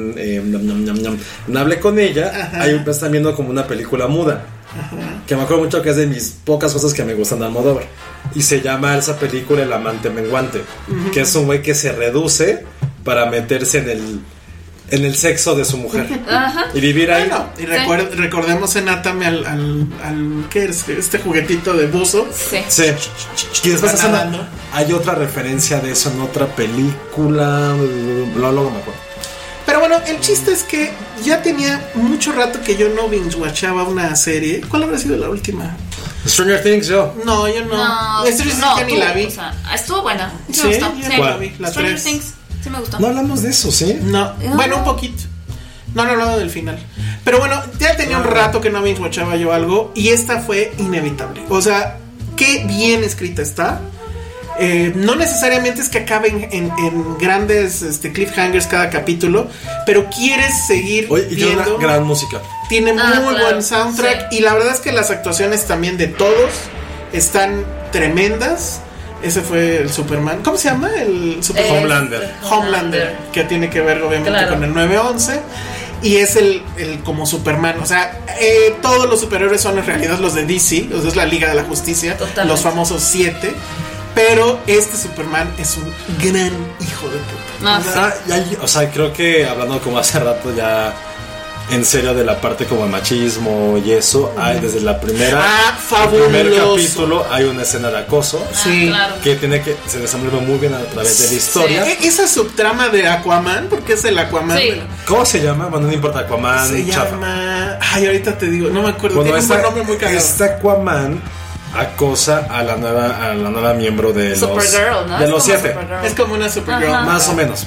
en Hable con ella, están viendo como una película muda. Que me acuerdo mucho que es de mis pocas cosas que me gustan de Almodóvar. Y se llama esa película El amante menguante. Que es un güey que se reduce para meterse en el sexo de su mujer. Y vivir ahí. Bueno, y recordemos en Átame al ¿qué es? Este juguetito de buzo. Sí. Y después hay otra referencia de eso en otra película. Luego me acuerdo. Pero bueno, el chiste es que ya tenía mucho rato que yo no binge-watchaba una serie. ¿Cuál habrá sido la última? Stranger Things, yo. No, yo no. Stranger Things ya ni la vi. O sea, estuvo buena. Sí, me gustó. Sí, la vi. La Stranger 3. Things. Sí me gustó. No hablamos de eso, ¿sí? No. Bueno, un poquito. No hablaba del final. Pero bueno, ya tenía un rato que no binge-watchaba yo algo. Y esta fue inevitable. O sea, qué bien escrita está. No necesariamente es que acaben en grandes cliffhangers cada capítulo, pero quieres seguir y viendo. tiene una gran música. Tiene muy buen soundtrack. Y la verdad es que las actuaciones también de todos están tremendas. Ese fue el Superman. ¿Cómo se llama? El Superman. Homelander, que tiene que ver obviamente con el 9/11. Y es el como Superman. O sea, todos los superhéroes son en realidad los de DC. O sea, es la Liga de la Justicia. Totalmente. Los famosos 7. Pero este Superman es un gran hijo de puta. O sea, creo que hablando como hace rato ya en serio de la parte como el machismo y eso, hay desde la primera el primer capítulo hay una escena de acoso que se desenvuelve muy bien a través de la historia. Esa subtrama de Aquaman, porque es el Aquaman. ¿Cómo se llama? Bueno, no importa, Aquaman. Se llama. Ahorita te digo, no me acuerdo. Bueno, tiene un nombre muy cagado. Este Aquaman acosa a la nueva miembro de Supergirl, ¿no? De los 7. Es como una Supergirl. Más o menos.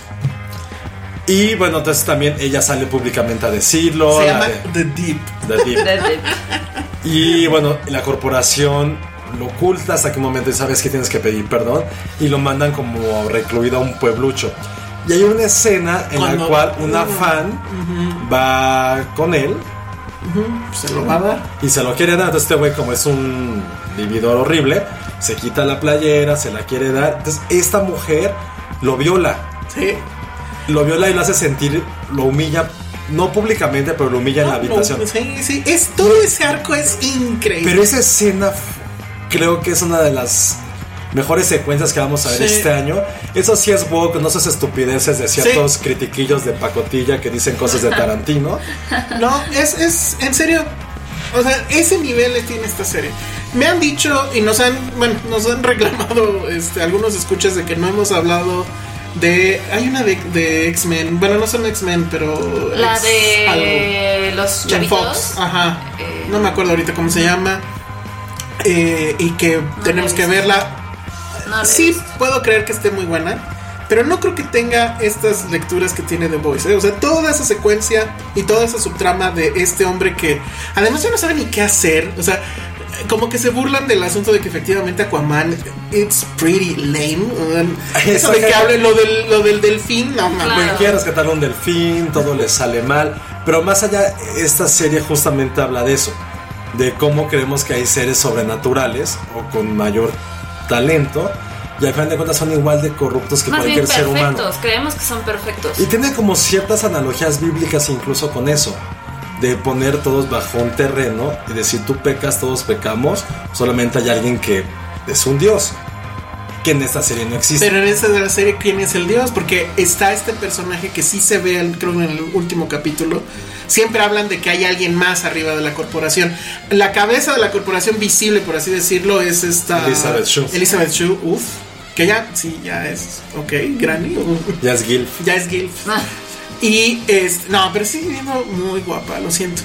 Y bueno, entonces también ella sale públicamente a decirlo. Se llama The Deep. Y bueno, la corporación lo oculta hasta que un momento sabes que tienes que pedir perdón y lo mandan como recluido a un pueblucho. Y hay una escena en la cual una fan va con él. Se lo va a dar. Y se lo quiere dar. Entonces este güey, como es un vividor horrible, se quita la playera, se la quiere dar. Entonces esta mujer lo viola. Sí. Lo viola y lo hace sentir, lo humilla, no públicamente, pero lo humilla en la habitación. Sí. Todo ese arco es increíble. Pero esa escena creo que es una de las mejores secuencias que vamos a ver este año. Eso sí es woke, no esas estupideces de ciertos critiquillos de pacotilla que dicen cosas de Tarantino. No, es en serio. O sea, ese nivel tiene esta serie. Me han dicho y nos han reclamado algunos escuchas de que no hemos hablado hay una de X-Men. Bueno, no son X-Men, pero la de los chavitos. Ajá. No me acuerdo ahorita cómo se llama. Y que tenemos que verla. Sí, puedo creer que esté muy buena, pero no creo que tenga estas lecturas que tiene The Voice, O sea, toda esa secuencia y toda esa subtrama de este hombre que además ya no sabe ni qué hacer. O sea, como que se burlan del asunto de que efectivamente Aquaman it's pretty lame. Eso de que hable lo del delfín, no mames. Quiere rescatar un delfín, todo le sale mal. Pero más allá, esta serie justamente habla de eso, de cómo creemos que hay seres sobrenaturales o con mayor talento, y al final de cuentas son igual de corruptos que cualquier ser humano. Creemos que son perfectos. Y tiene como ciertas analogías bíblicas incluso con eso, de poner todos bajo un terreno y decir tú pecas, todos pecamos, solamente hay alguien que es un dios, que en esta serie no existe. Pero en esta de la serie, ¿quién es el dios? Porque está este personaje que sí se ve, creo, en el último capítulo. Siempre hablan de que hay alguien más arriba de la corporación. La cabeza de la corporación visible, por así decirlo, es esta Elizabeth Shue, que ya, sí, ya es, ok, Granny. Ya es Gilf. Y no, pero sigue viendo muy guapa, lo siento.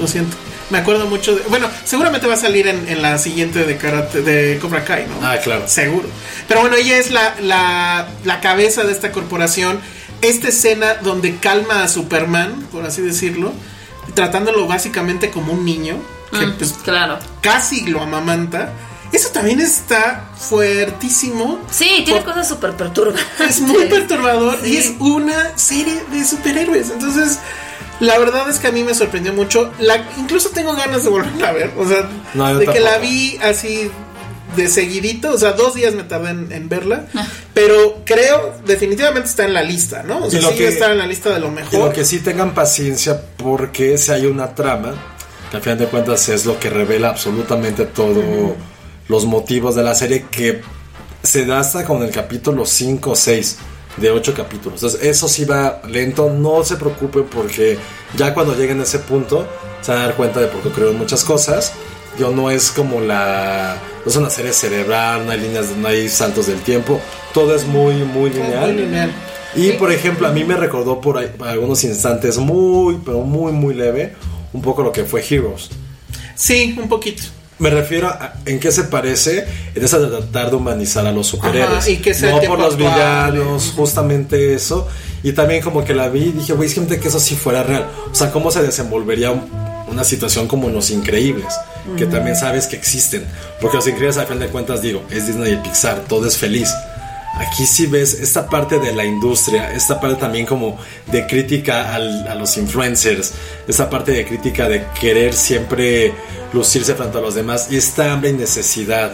Me acuerdo mucho de, bueno, seguramente va a salir en la siguiente de Cobra Kai, ¿no? Ah, claro. Seguro. Pero bueno, ella es la cabeza de esta corporación. Esta escena donde calma a Superman, por así decirlo, tratándolo básicamente como un niño, que pues casi lo amamanta. Eso también está fuertísimo. Sí, tiene cosas súper perturbadoras. Es muy perturbador, sí. Y es una serie de superhéroes. Entonces, la verdad es que a mí me sorprendió mucho. Incluso tengo ganas de volverla a ver. O sea, de que la vi así de seguidito. O sea, 2 días me tardé en verla. Pero creo, definitivamente está en la lista, ¿no? O sea, sí está en la lista de lo mejor. Y lo que sí tengan paciencia, porque si hay una trama, que al final de cuentas es lo que revela absolutamente todo. Los motivos de la serie, que se da hasta con el capítulo 5 o 6 de 8 capítulos. Entonces eso sí va lento, no se preocupen, porque ya cuando lleguen a ese punto se van a dar cuenta de por qué ocurrieron muchas cosas. No es como no es una serie cerebral, no hay líneas, no hay saltos del tiempo, todo es muy lineal. Y por ejemplo, a mí me recordó por algunos instantes pero muy leve, un poco lo que fue Heroes. Sí, un poquito. Me refiero a en qué se parece en esa de tratar de humanizar a los superhéroes. Ajá, y que sea no por los villanos, justamente eso. Y también como que la vi y dije, güey, es que eso sí fuera real. O sea, cómo se desenvolvería una situación como Los Increíbles, que también sabes que existen. Porque Los Increíbles, al final de cuentas, digo, es Disney y Pixar, todo es feliz. Aquí sí ves esta parte de la industria, esta parte también como de crítica a los influencers, esta parte de crítica de querer siempre lucirse frente a los demás, y esta hambre y necesidad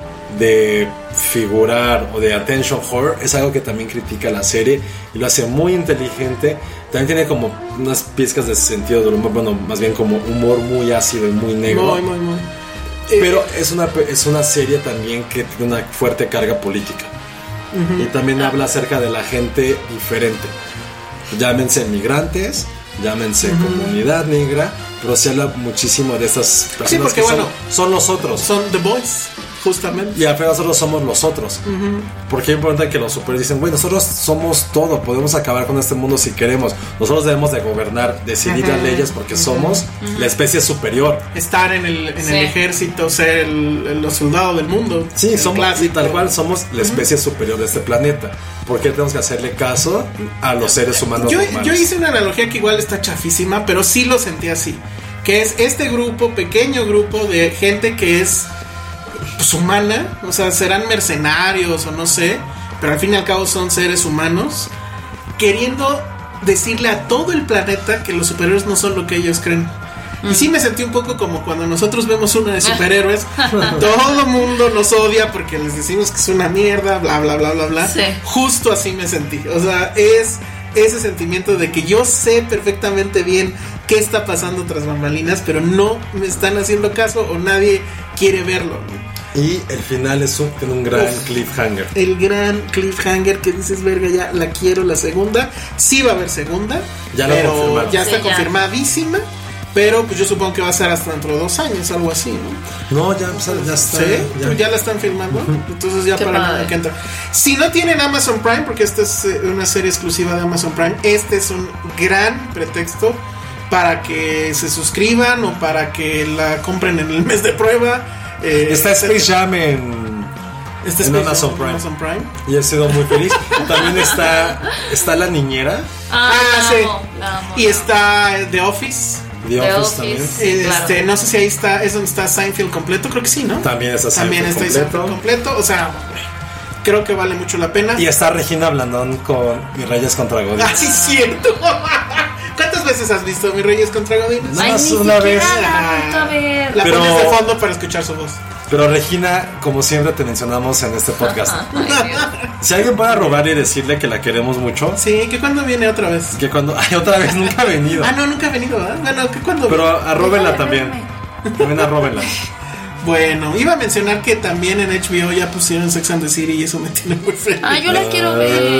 de figurar o de attention whore es algo que también critica la serie y lo hace muy inteligente. También tiene como unas pizcas de sentido del humor, bueno, más bien como humor muy ácido y muy negro. Muy. Pero es una serie también que tiene una fuerte carga política. Y también habla acerca de la gente diferente. Llámense migrantes, llámense comunidad negra, pero se habla muchísimo de estas personas, sí, porque, que son los otros. Son The Boys, justamente. Y al final nosotros somos los otros. Porque es importante que los superhéroes dicen, bueno, nosotros somos todo, podemos acabar con este mundo si queremos. Nosotros debemos de gobernar, decidir las leyes, porque somos la especie superior. Estar en el ejército, ser los soldados del mundo. Sí, somos, y tal cual somos la especie superior de este planeta. ¿Por qué tenemos que hacerle caso a los seres humanos normales? Yo hice una analogía que igual está chafísima, pero sí lo sentí así. Que es este pequeño grupo de gente que es pues humana, o sea, serán mercenarios o no sé, pero al fin y al cabo son seres humanos, queriendo decirle a todo el planeta que los superhéroes no son lo que ellos creen. Y sí me sentí un poco como cuando nosotros vemos una de superhéroes, todo mundo nos odia porque les decimos que es una mierda, bla bla bla bla bla. Sí. Justo así me sentí. O sea, es ese sentimiento de que yo sé perfectamente bien qué está pasando tras bambalinas, pero no me están haciendo caso o nadie quiere verlo. Y el final tiene un gran cliffhanger. El gran cliffhanger que dices, verga, ya la quiero la segunda. Sí va a haber segunda. Ya lo confirmaron. Ya está confirmadísima. Pero pues yo supongo que va a ser hasta dentro de 2 años, algo así, ¿no? No, ya está. ¿Sí? ¿Ya la están filmando? Entonces ya para el año que entra. Si no tienen Amazon Prime, porque esta es una serie exclusiva de Amazon Prime, este es un gran pretexto para que se suscriban o para que la compren en el mes de prueba. Está Space Jam en Amazon Prime. Y he sido muy feliz. También está La Niñera. Sí. Y está The Office. The Office también. Sí, claro. No sé si ahí está, es donde está Seinfeld completo, creo que sí, ¿no? También está Seinfeld completo. O sea, creo que vale mucho la pena. Y está Regina Blandón con Mis Reyes contra Godines. Sí, cierto. ¿Cuántas ¿Cuántas veces has visto Mis Reyes contra Godines? Nada más una vez. La pones de fondo para escuchar su voz. Pero Regina, como siempre te mencionamos en este podcast, si alguien puede robar y decirle que la queremos mucho. Sí, que cuando viene otra vez. Que cuando... Ay, otra vez, nunca ha venido. No, nunca ha venido, ¿verdad? Bueno, que cuando... Pero arróbenla también. También arróbenla. Bueno, iba a mencionar que también en HBO ya pusieron Sex and the City y eso me tiene muy feliz. Yo la quiero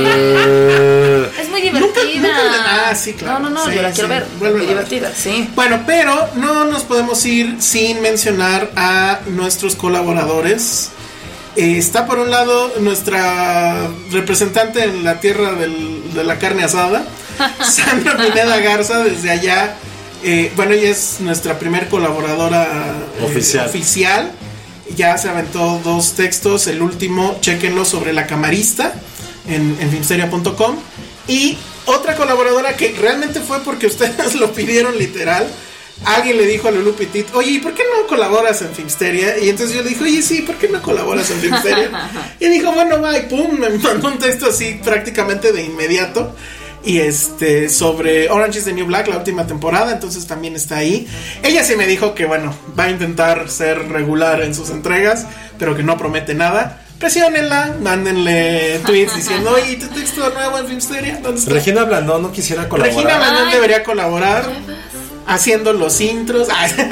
ver. Es muy divertida. Sí, claro. No, yo la quiero ver. Muy divertida, sí. Bueno, pero no nos podemos ir sin mencionar a nuestros colaboradores. Está por un lado nuestra representante en la tierra de la carne asada, Sandra Pineda Garza, desde allá. Ella es nuestra primer colaboradora oficial. Ya se aventó 2 textos. El último, chéquenlo, sobre La Camarista en filmsteria.com. Y otra colaboradora que realmente fue porque ustedes lo pidieron literal. Alguien le dijo a Lulu Petit, oye, ¿y por qué no colaboras en Filmsteria? Y entonces yo le dije, oye, sí, ¿por qué no colaboras en Filmsteria? Y dijo, bueno, va, y pum, me mandó un texto así prácticamente de inmediato. Y sobre Orange is the New Black, la última temporada, entonces también está ahí. Ella sí me dijo que, bueno, va a intentar ser regular en sus entregas, pero que no promete nada. Presiónenla, mándenle tweets diciendo, oye, ¿tu texto nuevo en Filmsteria? ¿Dónde está? Regina Blandón no quisiera colaborar. Regina Blandón debería colaborar haciendo los intros,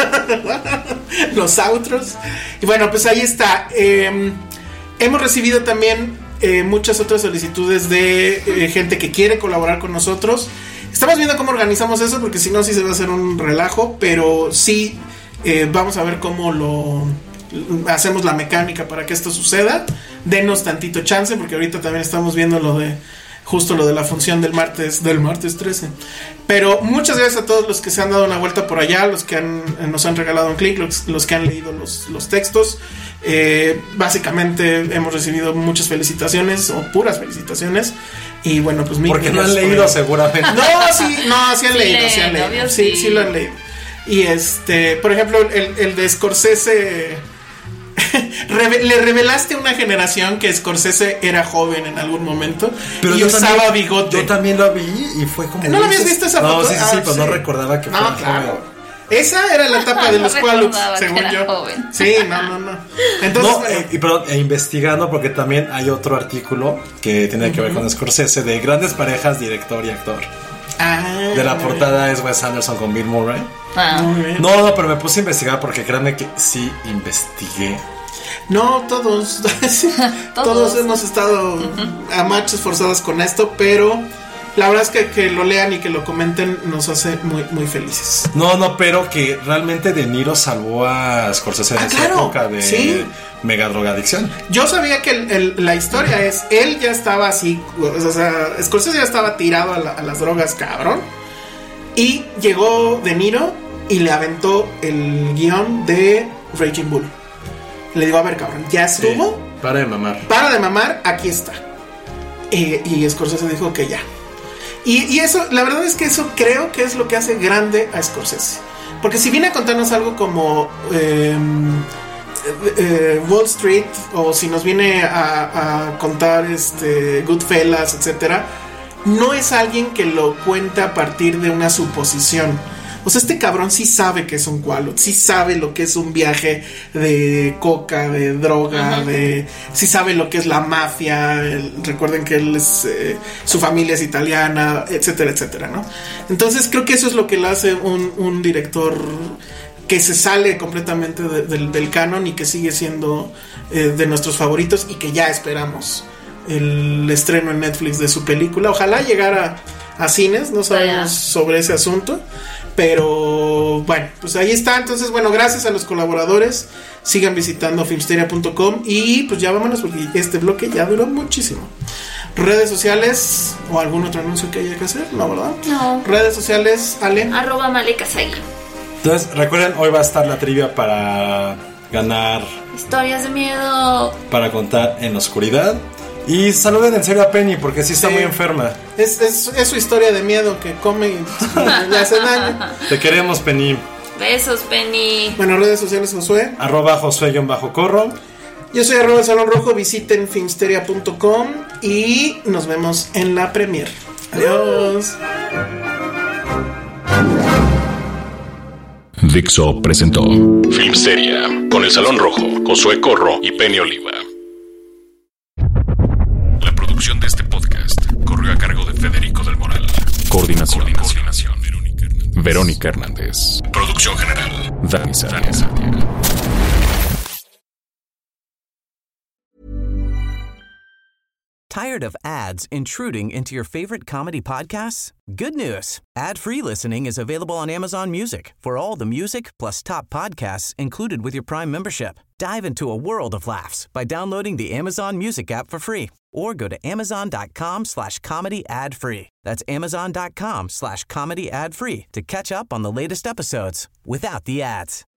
los outros. Y bueno, pues ahí está. Hemos recibido también muchas otras solicitudes de gente que quiere colaborar con nosotros. Estamos viendo cómo organizamos eso, porque si no, sí se va a hacer un relajo. Pero sí, vamos a ver cómo hacemos la mecánica para que esto suceda. Denos tantito chance, porque ahorita también estamos viendo lo de la función del martes 13. Pero muchas gracias a todos los que se han dado una vuelta por allá, los que nos han regalado un clic, los que han leído los textos. Básicamente hemos recibido muchas felicitaciones, o puras felicitaciones. Y bueno, pues porque no han leído seguramente. Sí han leído. Sí lo han leído. Y por ejemplo, el de Scorsese. Le revelaste a una generación que Scorsese era joven en algún momento. Pero y usaba bigote. Yo también lo vi y fue como... ¿No lo habías visto esa foto? Sí, pero no recordaba que fuera joven. Esa era la etapa de los Qualuts, según yo. Joven. Sí, no. Entonces, investigando, porque también hay otro artículo que tiene que ver con Scorsese, de grandes parejas, director y actor. De la portada es Wes Anderson con Bill Murray. Muy bien. No, pero me puse a investigar, porque créanme que sí investigué. No, todos hemos estado a marchas forzadas con esto, pero la verdad es que lo lean y que lo comenten nos hace muy, muy felices. No, pero que realmente De Niro salvó a Scorsese en esa época de mega drogadicción. Yo sabía que la historia es, él ya estaba así, o sea, Scorsese ya estaba tirado a las drogas, cabrón. Y llegó De Niro y le aventó el guión de Raging Bull. Le digo, a ver, cabrón, ya estuvo. Para de mamar, aquí está. Y Scorsese dijo que ya. Y eso, la verdad es que eso creo que es lo que hace grande a Scorsese. Porque si viene a contarnos algo como Wall Street, o si nos viene a contar Goodfellas, etcétera, no es alguien que lo cuenta a partir de una suposición. O sea, este cabrón sí sabe que es un Qualut, sí sabe lo que es un viaje de coca, de droga, sí sabe lo que es la mafia. Recuerden que él es, su familia es italiana, etcétera, etcétera, ¿no? Entonces creo que eso es lo que le hace un director que se sale completamente del canon y que sigue siendo de nuestros favoritos, y que ya esperamos el estreno en Netflix de su película. Ojalá llegara a cines, no sabemos sobre ese asunto. Pero bueno, pues ahí está. Entonces, bueno, gracias a los colaboradores. Sigan visitando filmsteria.com. Y pues ya vámonos, porque este bloque ya duró muchísimo. Redes sociales o algún otro anuncio que haya que hacer, ¿no, verdad? No. Redes sociales, Ale. @Malekasagi. Entonces, recuerden, hoy va a estar la trivia para ganar historias de miedo, para contar en la oscuridad. Y saluden en serio a Penny, porque sí está muy enferma. Es su historia de miedo, que come y le hace daño. Te queremos, Penny. Besos, Penny. Bueno, redes sociales, Josué. @Josué_Corro. Yo soy @Salón Rojo. Visiten filmsteria.com y nos vemos en la premier. Adiós. Dixo presentó Filmsteria con El Salón Rojo, Josué Corro y Penny Oliva. La producción de este podcast corrió a cargo de Federico del Moral. Coordinación. Verónica Hernández. Producción general, Dani Sadia. Tired of ads intruding into your favorite comedy podcasts? Good news. Ad-free listening is available on Amazon Music for all the music plus top podcasts included with your Prime membership. Dive into a world of laughs by downloading the Amazon Music app for free or go to amazon.com/comedy ad-free. That's amazon.com/comedy ad-free to catch up on the latest episodes without the ads.